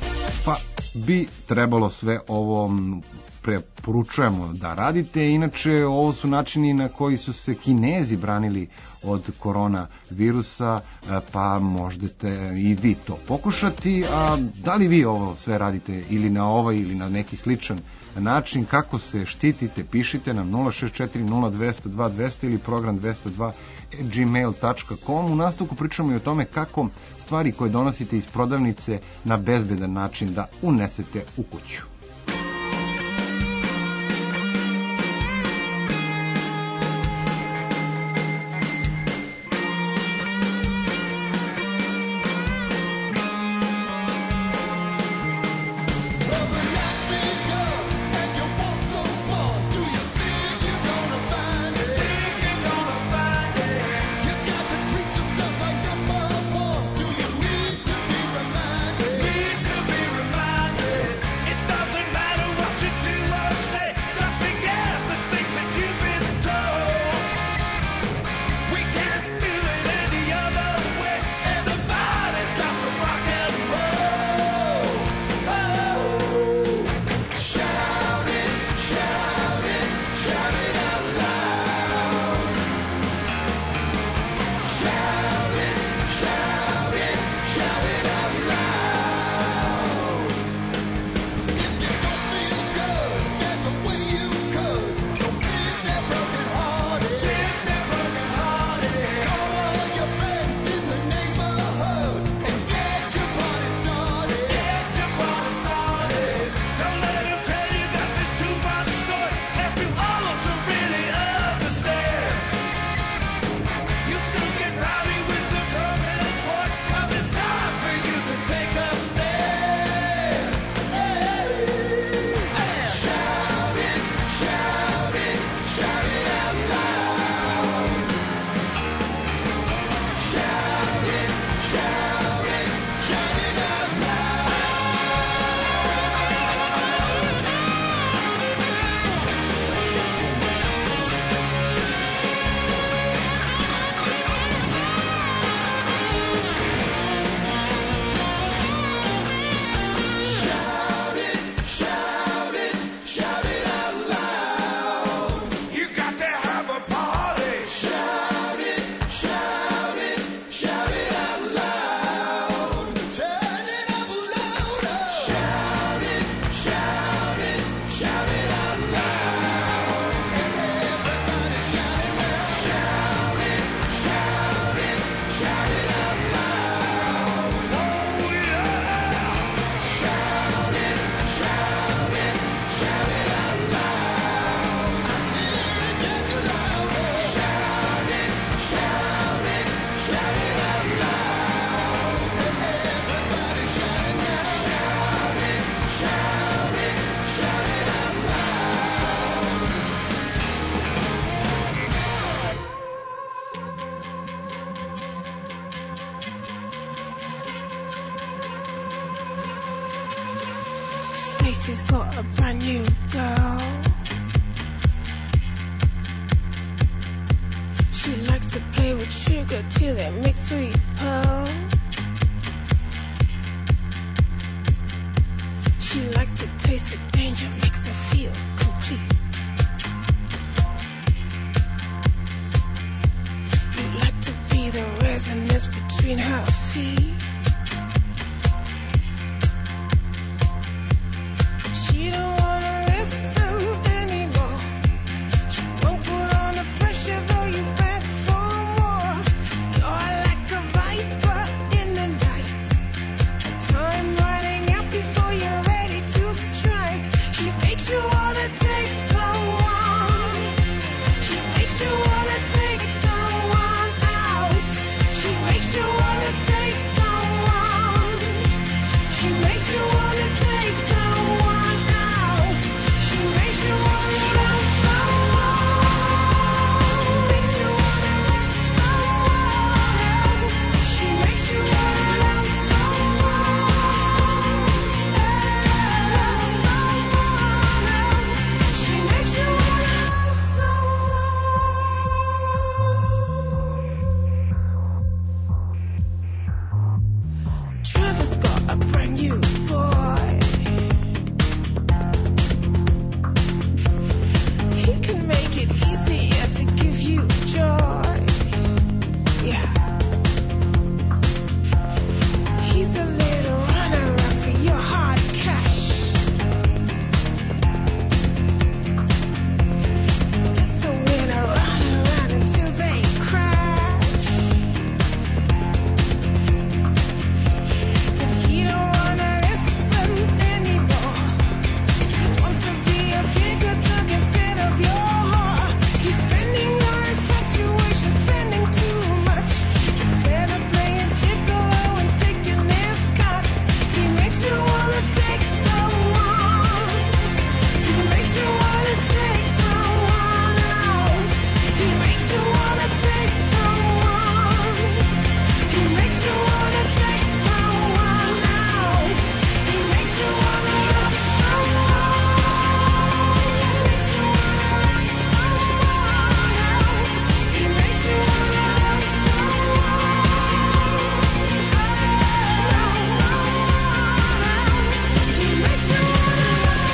pa bi trebalo sve ovo preporučujemo da radite. Inače, ovo su načini na koji su se Kinezi branili od koronavirusa, pa možete i vi to pokušati. A da li vi ovo sve radite ili na ovaj ili na neki sličan način, kako se štitite, pišite nam nula šest četiri nula dva zero dva dva zero zero ili program dvesta dva at gmail tačka com. U nastavku pričamo i o tome kako stvari koje donosite iz prodavnice na bezbedan način da unesete u kuću. It doesn't She's got a brand new girl. She likes to play with sugar till it makes sweet pearls. She likes to taste the danger, makes her feel complete. You'd like to be the resonance between her feet. But she don't wanna listen anymore. She won't put on the pressure though you beg for more. You're like a viper in the night. The time running out before you're ready to strike. She makes you wanna take someone. She makes you wanna take someone out. She makes you wanna take someone. She makes you wanna take someone out. She makes you wanna love someone. Makes you wanna love someone else. She makes you wanna love someone. Love someone else. She makes you wanna love someone. Trevor's got a brand new boy. He can make it easier to give you joy. Yeah. He's a little runaround for your hard cash. It's a winner run around until they crash. But he don't wanna listen anymore. He wants to be a bigger dog instead of your heart. He's spending your infatuation, spending too much. Instead of playing gigolo and taking his cut, he makes you wanna take someone. He makes you wanna take someone out. He makes you wanna take someone. He makes you wanna take someone out. He makes you wanna love someone. Makes you wanna love someone else. He makes you wanna love someone. Love someone else. He makes you wanna love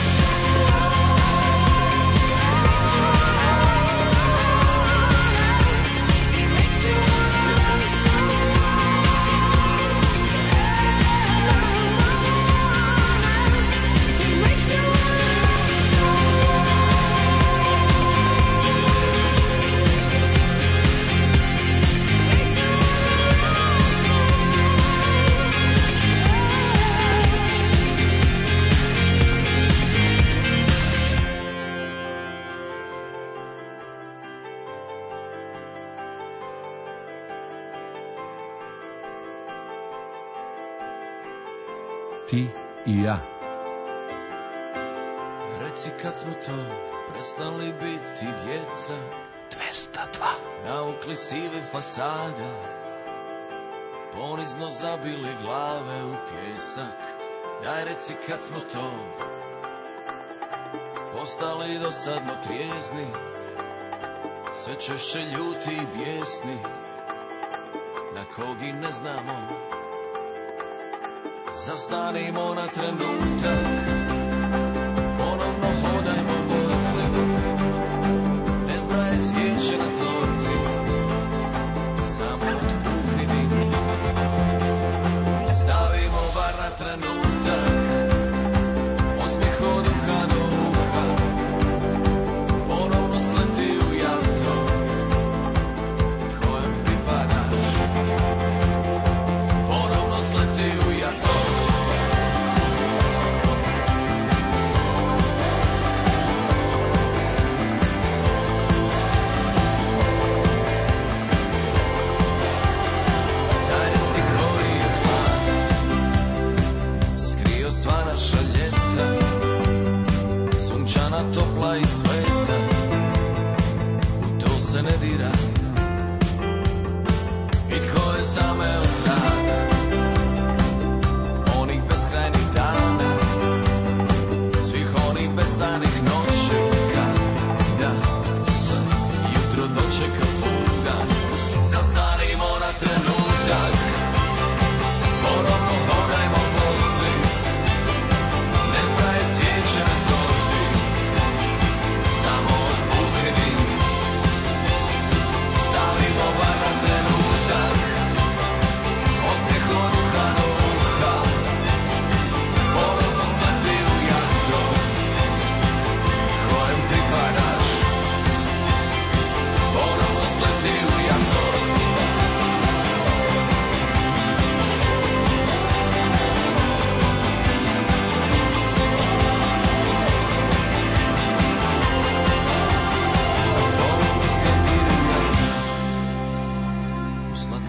Ti i ja. Reci kad smo to prestali biti djeca. Dvesta dva. Naukli sive fasade, ponizno zabili glave u pjesak. Daj reci kad smo to postali dosadno trijezni, sve češće ljuti i bijesni, na kog i ne znamo. Zastanimo na trenutak, ponovno hodajmo bose, ne zbraje svijeće na torti, samo otpuhni dim. Stavimo bar na trenutak, osmijeh od uha do uha, ponovno sleti u jato kojem pripadaš, ponovno sleti u jato.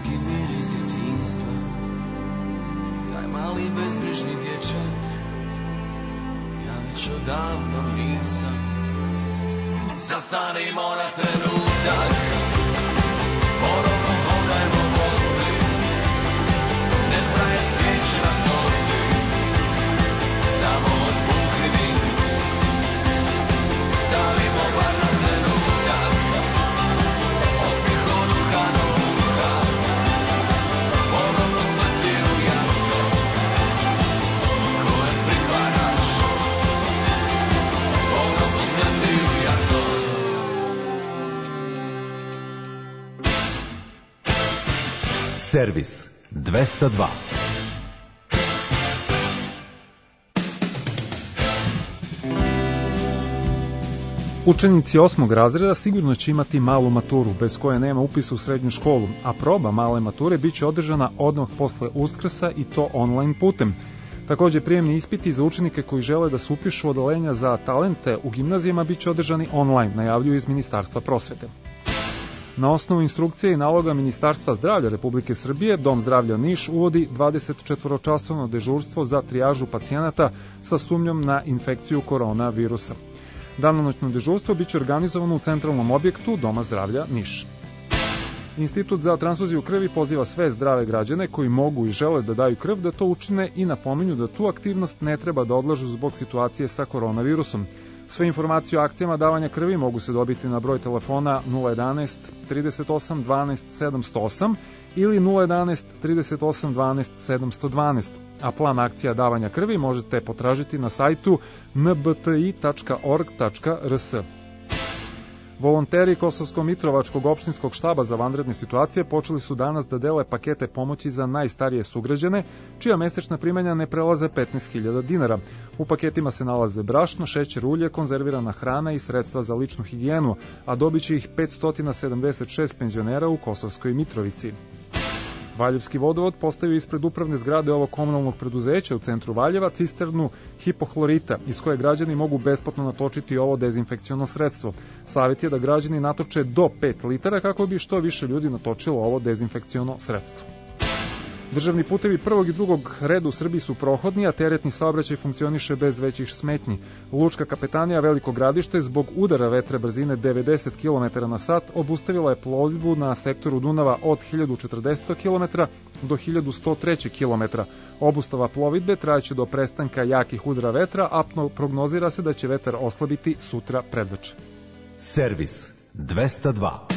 neki miris djetinjstva. Taj mali bezbrižni dječak, ja već odavno nisam. Zastanimo na trenutak, ponovno hodajmo bosi, ne zbraje svijeće na torti, samo odpuhni dim. Stavimo bar na trenutak, osmijeh od uha do uha, ponovno sleti u jato, kojem pripadaš, ponovno sleti u jato. Servis dvesta dva. Učenici osmog razreda sigurno će imati malu maturu, bez koje nema upisa u srednju školu, a proba male mature bit će održana odmah posle Uskrsa i to online putem. Takođe, prijemni ispiti za učenike koji žele da se upišu u odeljenja za talente u gimnazijama bit će održani online, najavljuju iz Ministarstva prosvete. Na osnovu instrukcije i naloga Ministarstva zdravlja Republike Srbije, Dom zdravlja Niš uvodi dvadesetčetvoročasovno dežurstvo za trijažu pacijenata sa sumnjom na infekciju koronavirusa. Danonoćno dežurstvo biće organizovano u centralnom objektu Doma zdravlja Niš. Institut za transfuziju krvi poziva sve zdrave građane koji mogu i žele da daju krv da to učine i napominju da tu aktivnost ne treba da odlažu zbog situacije sa koronavirusom. Sve informacije o akcijama davanja krvi mogu se dobiti na broj telefona nula jedanaest trideset osam dvanaest sedamsto osam ili nula jedanaest trideset osam dvanaest sedamsto dvanaest, a plan akcija davanja krvi možete potražiti na sajtu n b t i tačka org tačka r s. Volonteri Kosovsko-Mitrovačkog opštinskog štaba za vanredne situacije počeli su danas da dele pakete pomoći za najstarije sugrađane, čija mesečna primanja ne prelaze petnaest hiljada dinara. U paketima se nalaze brašno, šećer, ulje, konzervirana hrana i sredstva za ličnu higijenu, a dobit će ih petsto sedamdeset šest penzionera u Kosovskoj Mitrovici. Valjevski vodovod postavio ispred upravne zgrade ovog komunalnog preduzeća u centru Valjeva cisternu hipohlorita, iz koje građani mogu besplatno natočiti ovo dezinfekciono sredstvo. Savjet je da građani natoče do pet litara kako bi što više ljudi natočilo ovo dezinfekciono sredstvo. Državni putevi prvog i drugog reda u Srbiji su prohodni, a teretni saobraćaj funkcioniše bez većih smetnji. Lučka kapetanija Veliko Gradište zbog udara vetra brzine devedeset kilometara na sat obustavila je plovidbu na sektoru Dunava od hiljadu četrdeset kilometara do hiljadu sto tri kilometra. Obustava plovidbe trajaće do prestanka jakih udara vetra, a prognozira se da će vetar oslabiti sutra predveče. Servis dvesta dva.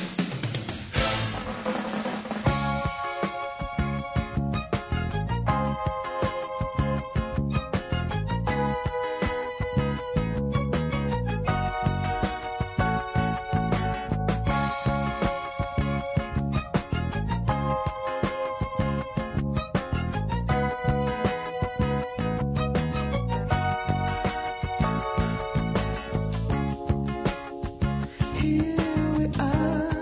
Here we are.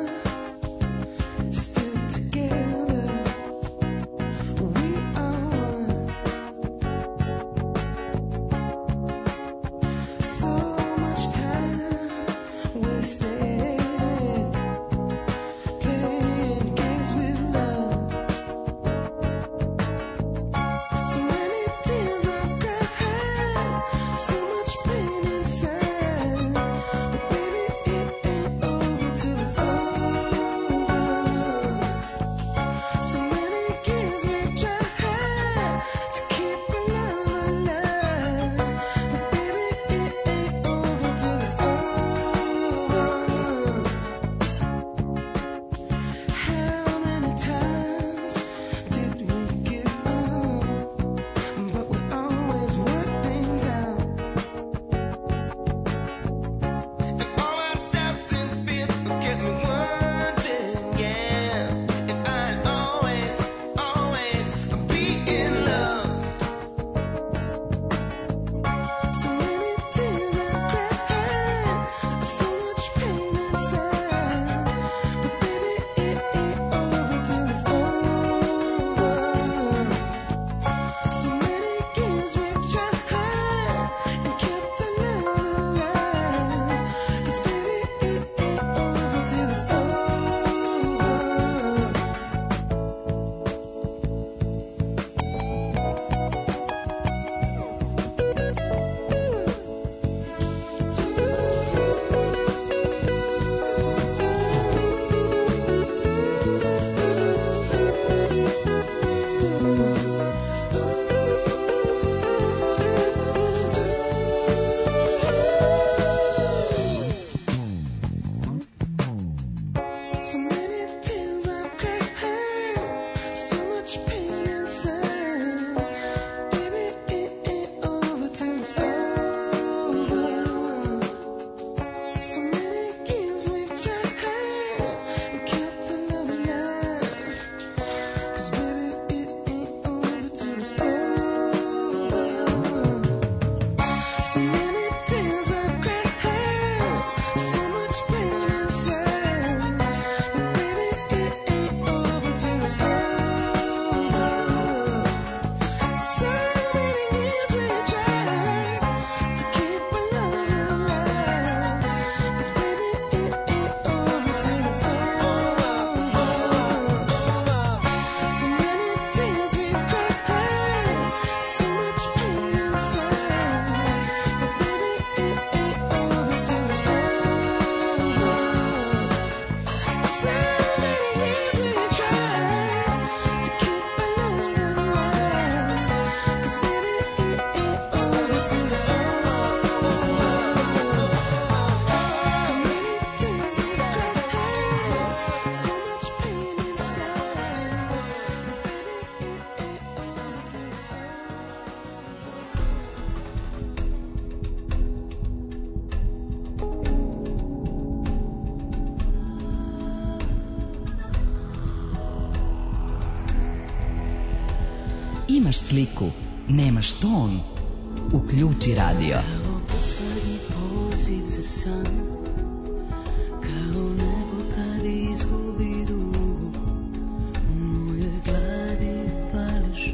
Imaš sliku, nemaš ton. Uključi radio. Kao poslednji poziv za san, kao nebo kad izgubi dugu, u mojoj glavi fališ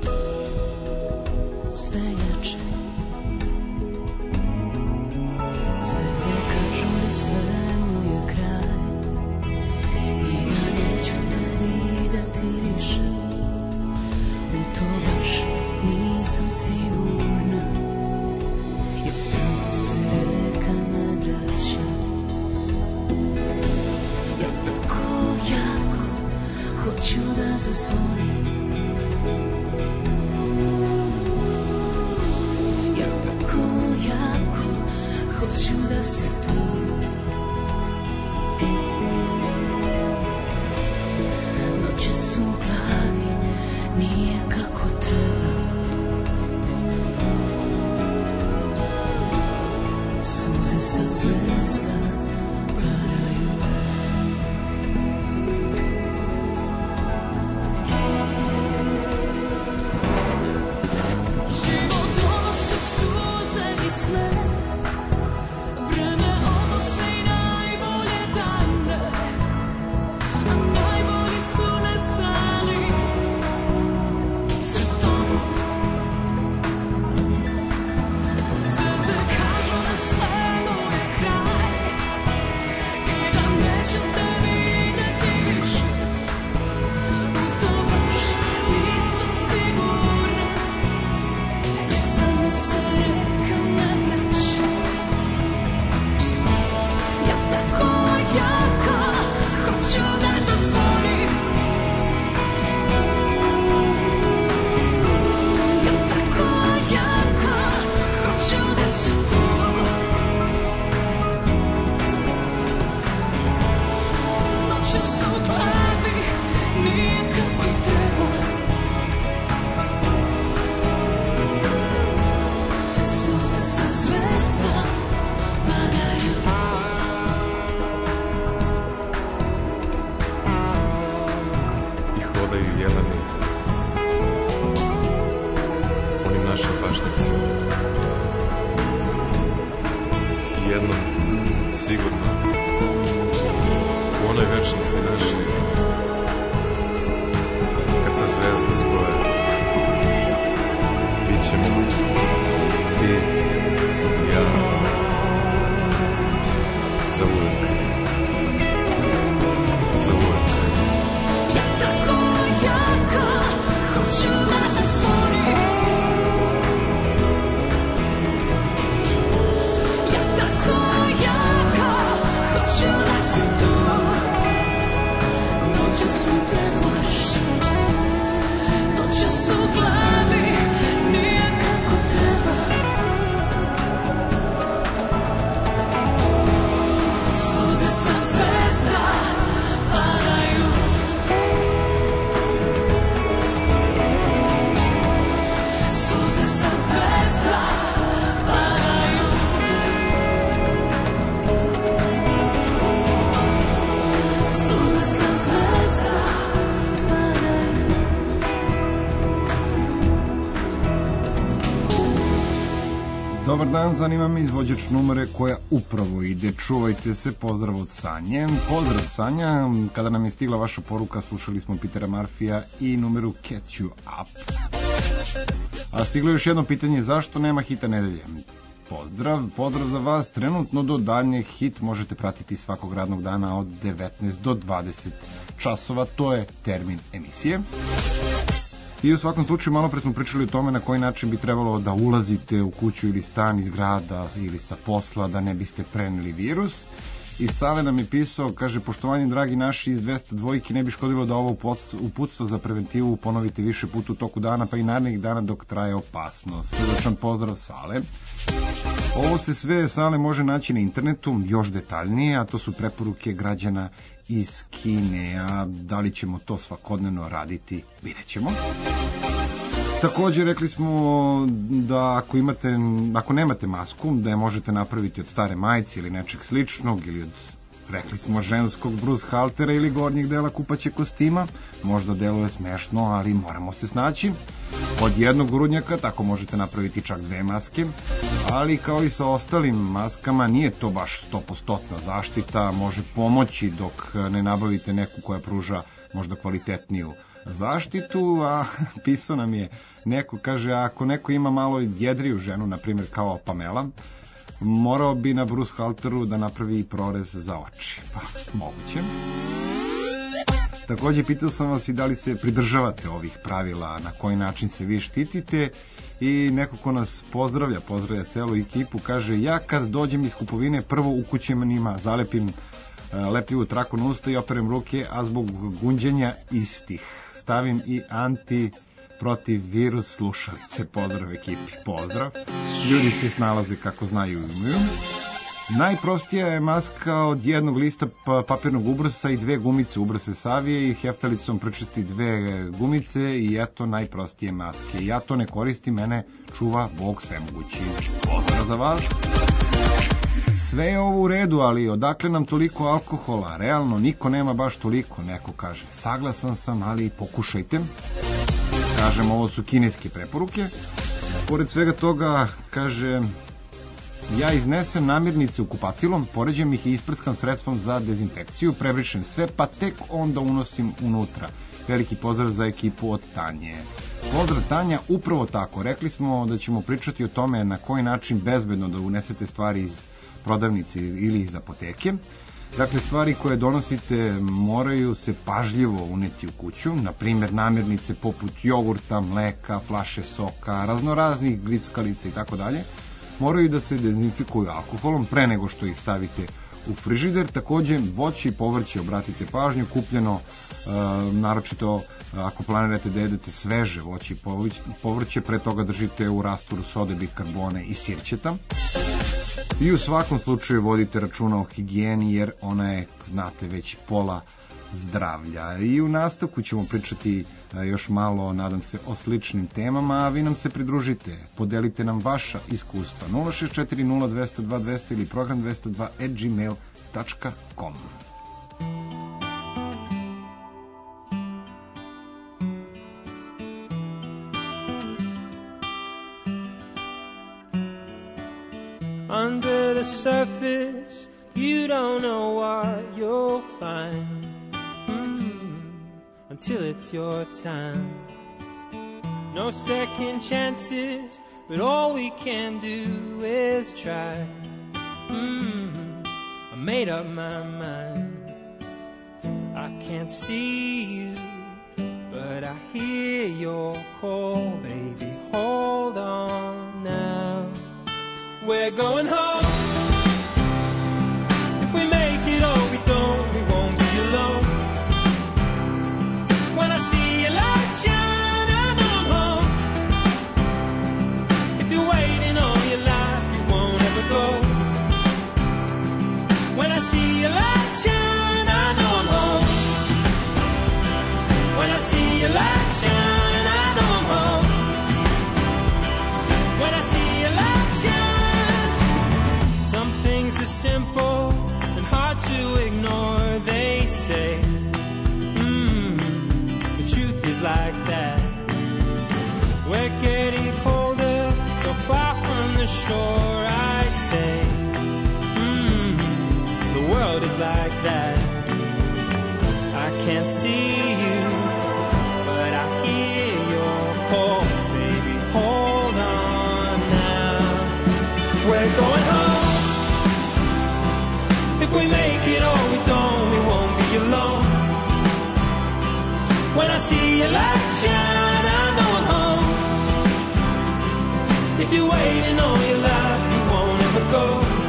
sve jače. Zvezde kažu da svemu je kraj i ja neću te videti više. U to baš nisam sigurna, jer samo se reka ne vraća. Ja tako jako hoću da zazvonim, ja tako jako hoću da se tu. Noće su u glavi, nije kako treba. Suze sa zvezda padaju. Život donosi suze i sve, vreme odnosi najbolje dane, a najbolji su nestali. Sa tobom zvezde kažu da svemu je kraj i da neću te videti više. U to baš nisam sigurna, jer samo se reka ne vraća. Ja tako jako hoću da zazvonim, ja tako jako hoću da se tu. Noće su u glavi, nije kako treba. Suze sa zvezda padaju. I hodaju jeleni onim našim pašnjacima. Jednom, sigurno, u onoj večnosti našoj, kad se zvezde spoje, bit ćemo ti i ja za uvek, za uvek. Ja tako jako hoću da zazvonim, ja tako jako hoću da se tu. Noće su trebaš, noće su u glavi, nije kako treba. Suze sa zvezda padaju. Suze sa zvezda padaju. Suze sa zvezda padaju. Dobar dan, zanima me izvođač numere koja upravo ide. Čuvajte se, pozdrav od Sanje. Pozdrav Sanja, kada nam je stigla vaša poruka, slušali smo Petera Murphyja i numeru Catch You Up. A stiglo je još jedno pitanje, zašto nema hita nedelje? Pozdrav, pozdrav za vas. Trenutno do daljnjeg hit možete pratiti svakog radnog dana od devetnaest do dvadeset časova, to je termin emisije. I u svakom slučaju malo pre smo pričali o tome na koji način bi trebalo da ulazite u kuću ili stan iz grada ili sa posla da ne biste preneli virus. I Save nam je pisao, kaže, poštovanje dragi naši iz dvesta dvojke, ne bi škodilo da ovo uputstvo za preventivu ponovite više puta u toku dana, pa i narednih dana dok traje opasnost. Srdačan pozdrav, Sale. Ovo se sve, Sale, može naći na internetu, još detaljnije, a to su preporuke građana iz Kine, a da li ćemo to svakodnevno raditi, vidjet ćemo. Takođe rekli smo da ako imate, ako nemate masku, da je možete napraviti od stare majice ili nečeg sličnog, ili od, rekli smo, ženskog brus haltera ili gornjeg dela kupaće kostima. Možda deluje smešno, ali moramo se snaći. od jednog grudnjaka, tako možete napraviti čak dve maske, ali kao i sa ostalim maskama nije to baš sto posto zaštita, može pomoći dok ne nabavite neku koja pruža možda kvalitetniju zaštitu, a pisao nam je neko, kaže, ako neko ima malo jedriju ženu, na primjer kao Pamela, morao bi na Bruce Halteru da napravi i prorez za oči. Pa, moguće. Takođe, pitao sam vas i da li se pridržavate ovih pravila, na koji način se vi štitite, i neko ko nas pozdravlja, pozdravlja celu ekipu, kaže, ja kad dođem iz kupovine, prvo u kućima zalepim lepljivu traku na usta i operem ruke, a zbog gunđenja istih stavim i anti protiv virus slušalice. Pozdrav ekipi, pozdrav. Ljudi se snalaze kako znaju i umiju. Najprostija je maska od jednog lista papirnog ubrosa i dve gumice ubrose savije i heftalicom prečisti dve gumice i eto najprostije maske. Ja to ne koristim, mene čuva Bog svemogući. Pozdrav za vas. Sve je ovo u redu, ali odakle nam toliko alkohola? Realno, niko nema baš toliko, neko kaže. Saglasan sam, ali pokušajte. Kažem, ovo su kineske preporuke. Pored svega toga, kaže, ja iznesem namirnice u kupatilom, poređem ih i isprskam sredstvom za dezinfekciju, prebrišem sve, pa tek onda unosim unutra. Veliki pozdrav za ekipu od Tanje. Pozdrav Tanja, upravo tako. Rekli smo da ćemo pričati o tome na koji način bezbedno da unesete stvari iz prodavnice ili iz apoteke. Dakle, stvari koje donosite moraju se pažljivo uneti u kuću, na primjer namirnice poput jogurta, mleka, flaše soka, raznoraznih glickalica i tako dalje, moraju da se dezinfikuju alkoholom pre nego što ih stavite u frižider. Takođe, voće i povrće, obratite pažnju, kupljeno, e, naročito ako planirate da jedete sveže voće i povrće, pre toga držite u rastvoru sode, bikarbone i sirćeta. I u svakom slučaju vodite računa o higijeni, jer ona je, znate, već pola zdravlja. I u nastavku ćemo pričati još malo, nadam se, o sličnim temama, a vi nam se pridružite, podelite nam vaša iskustva. nula šest četiri nula dve nula dva dve nula nula ili program dvesta dva at gmail dot com. Under the surface, you don't know what you'll find mm, until it's your time. No second chances, but all we can do is try. Mm, I made up my mind. I can't see you, but I hear your call, baby. Hold on now. We're going home. If we make it or we don't, we won't be alone. When I see your light shine, I know I'm home. If you're waiting all your life, you won't ever go. When I see your light shine, I know I'm home. When I see your light shine, I know I'm home. When I see your light shine. Some things are simple and hard to ignore, they say. Mm, the truth is like that. We're getting colder, so far from the shore, I say. Mm, the world is like that. I can't see you, but I hear your call, baby. Hold on now. We're going home. If we make it or we don't, we won't be alone. When I see your light shine, I know I'm home. If you're waiting all your life, you won't ever go.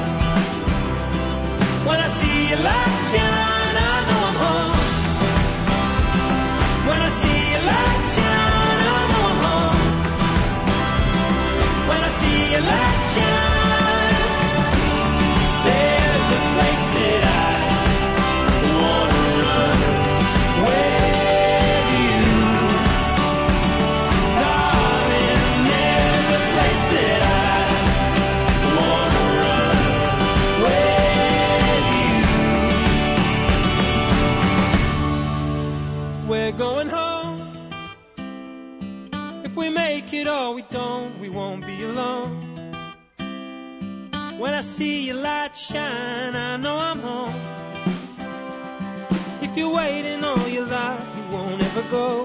When I see your light shine, I know I'm home. When I see your light shine, I know I'm home. When I see your light shine, there's a place that I wanna run with you, darling. There's a place that I wanna run with you. We're going home. If we make it or we don't, we won't be alone. When I see your light shine, I know I'm home. If you're waiting all your life, you won't ever go.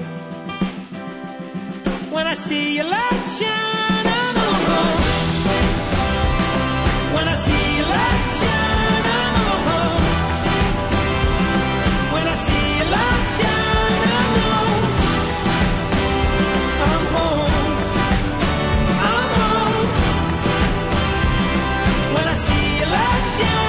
When I see your light shine, I know I'm home. When I see your light shine, I know I'm home. When I see your light shine, I know I'm home. I'm home. When I see your light shine.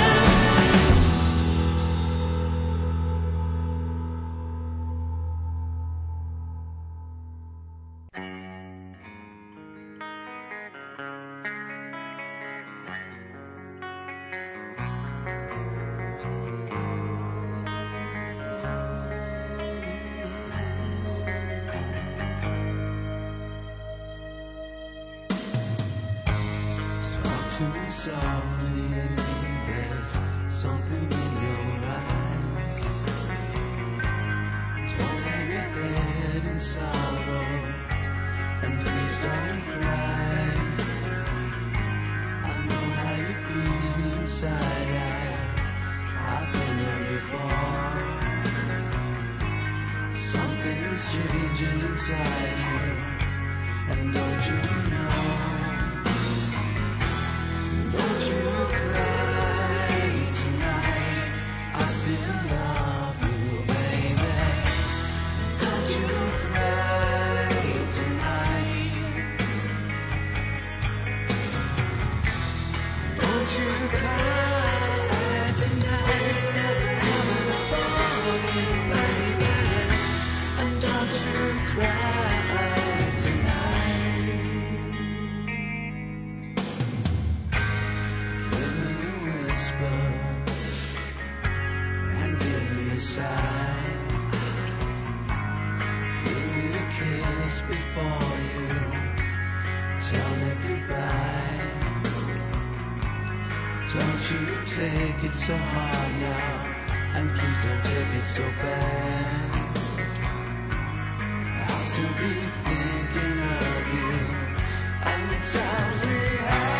To me softly, there's something in your eyes. Don't hang your head in sorrow, and please don't cry. I know how you feel inside. I, I've been there before. Something's changing inside you, and don't you know? Don't you cry tonight, I still love you, baby. Don't you cry tonight. Don't you cry tonight, there's heaven above you, baby. And don't you cry tonight. And give me a sign. Give me a kiss before you tell me goodbye. Don't you take it so hard now, and please don't take it so bad. I'll still be thinking of you and the times we had.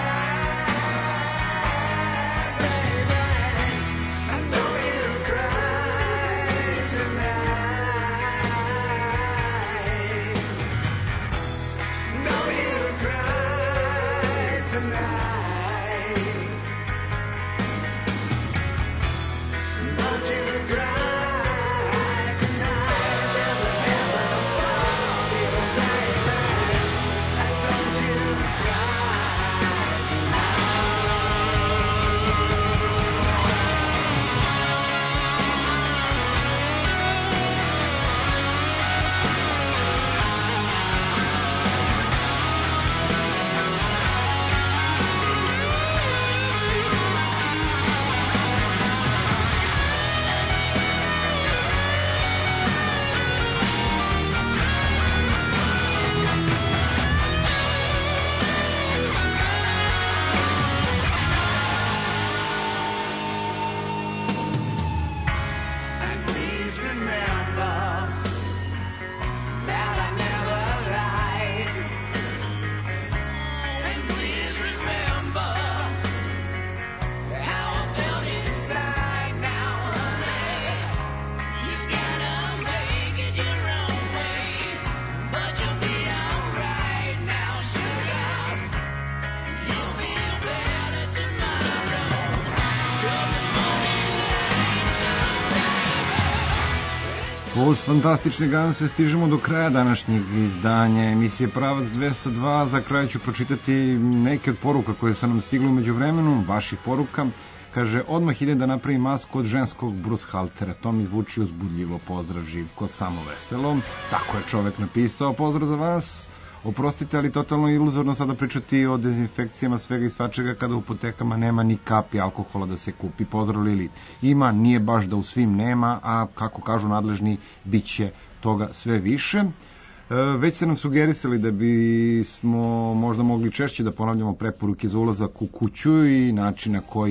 Uz fantastične Ganse stižemo do kraja današnjeg izdanja emisije Pravac dvesta dva. Za kraj ću pročitati neke od poruka koje su nam stigli umeđu vremenu, vaših poruka. Kaže, odmah ide da napravi masku od ženskog brushaltera. To mi zvuči uzbudljivo. Pozdrav Živko, samo veselo. Tako je čovek napisao. Pozdrav za vas. Oprostite, ali totalno iluzorno sada pričati o dezinfekcijama svega i svačega kada u apotekama nema ni kapi alkohola da se kupi. Pozdrav Lili. Ima, nije baš da u svim nema, a kako kažu nadležni, bit će toga sve više. E, već ste nam sugerisali da bismo možda mogli češće da ponavljamo preporuke za ulazak u kuću i način na koji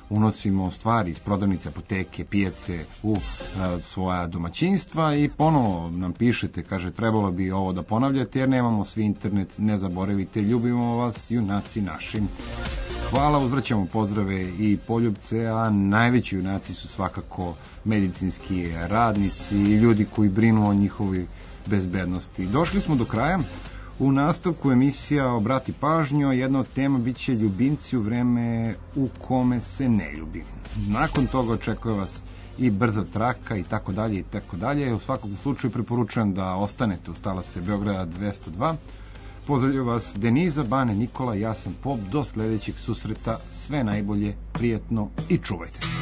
unosimo stvari iz prodavnice, apoteke, pijace u a, svoja domaćinstva i ponovo nam pišete, kaže trebalo bi ovo da ponavljate jer nemamo svi internet, ne zaboravite, ljubimo vas junaci našim. Hvala, uzvraćamo pozdrave i poljubce, a najveći junaci su svakako medicinski radnici i ljudi koji brinu o njihovoj bezbednosti. Došli smo do kraja. U nastavku emisija Obrati pažnju, jedna od tema biće ljubimci u vreme u kome se ne ljubi. Nakon toga očekuje vas i brza traka i tako dalje i tako dalje. U svakom slučaju preporučujem da ostanete uz talase Beograda dvesta dva. Pozdravljaju vas Deniza, Bane, Nikola, ja sam Pop. Do sledećeg susreta, sve najbolje, prijetno i čuvajte se.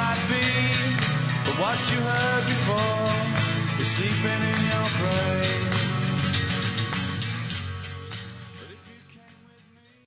What you heard before is sleeping in your brain.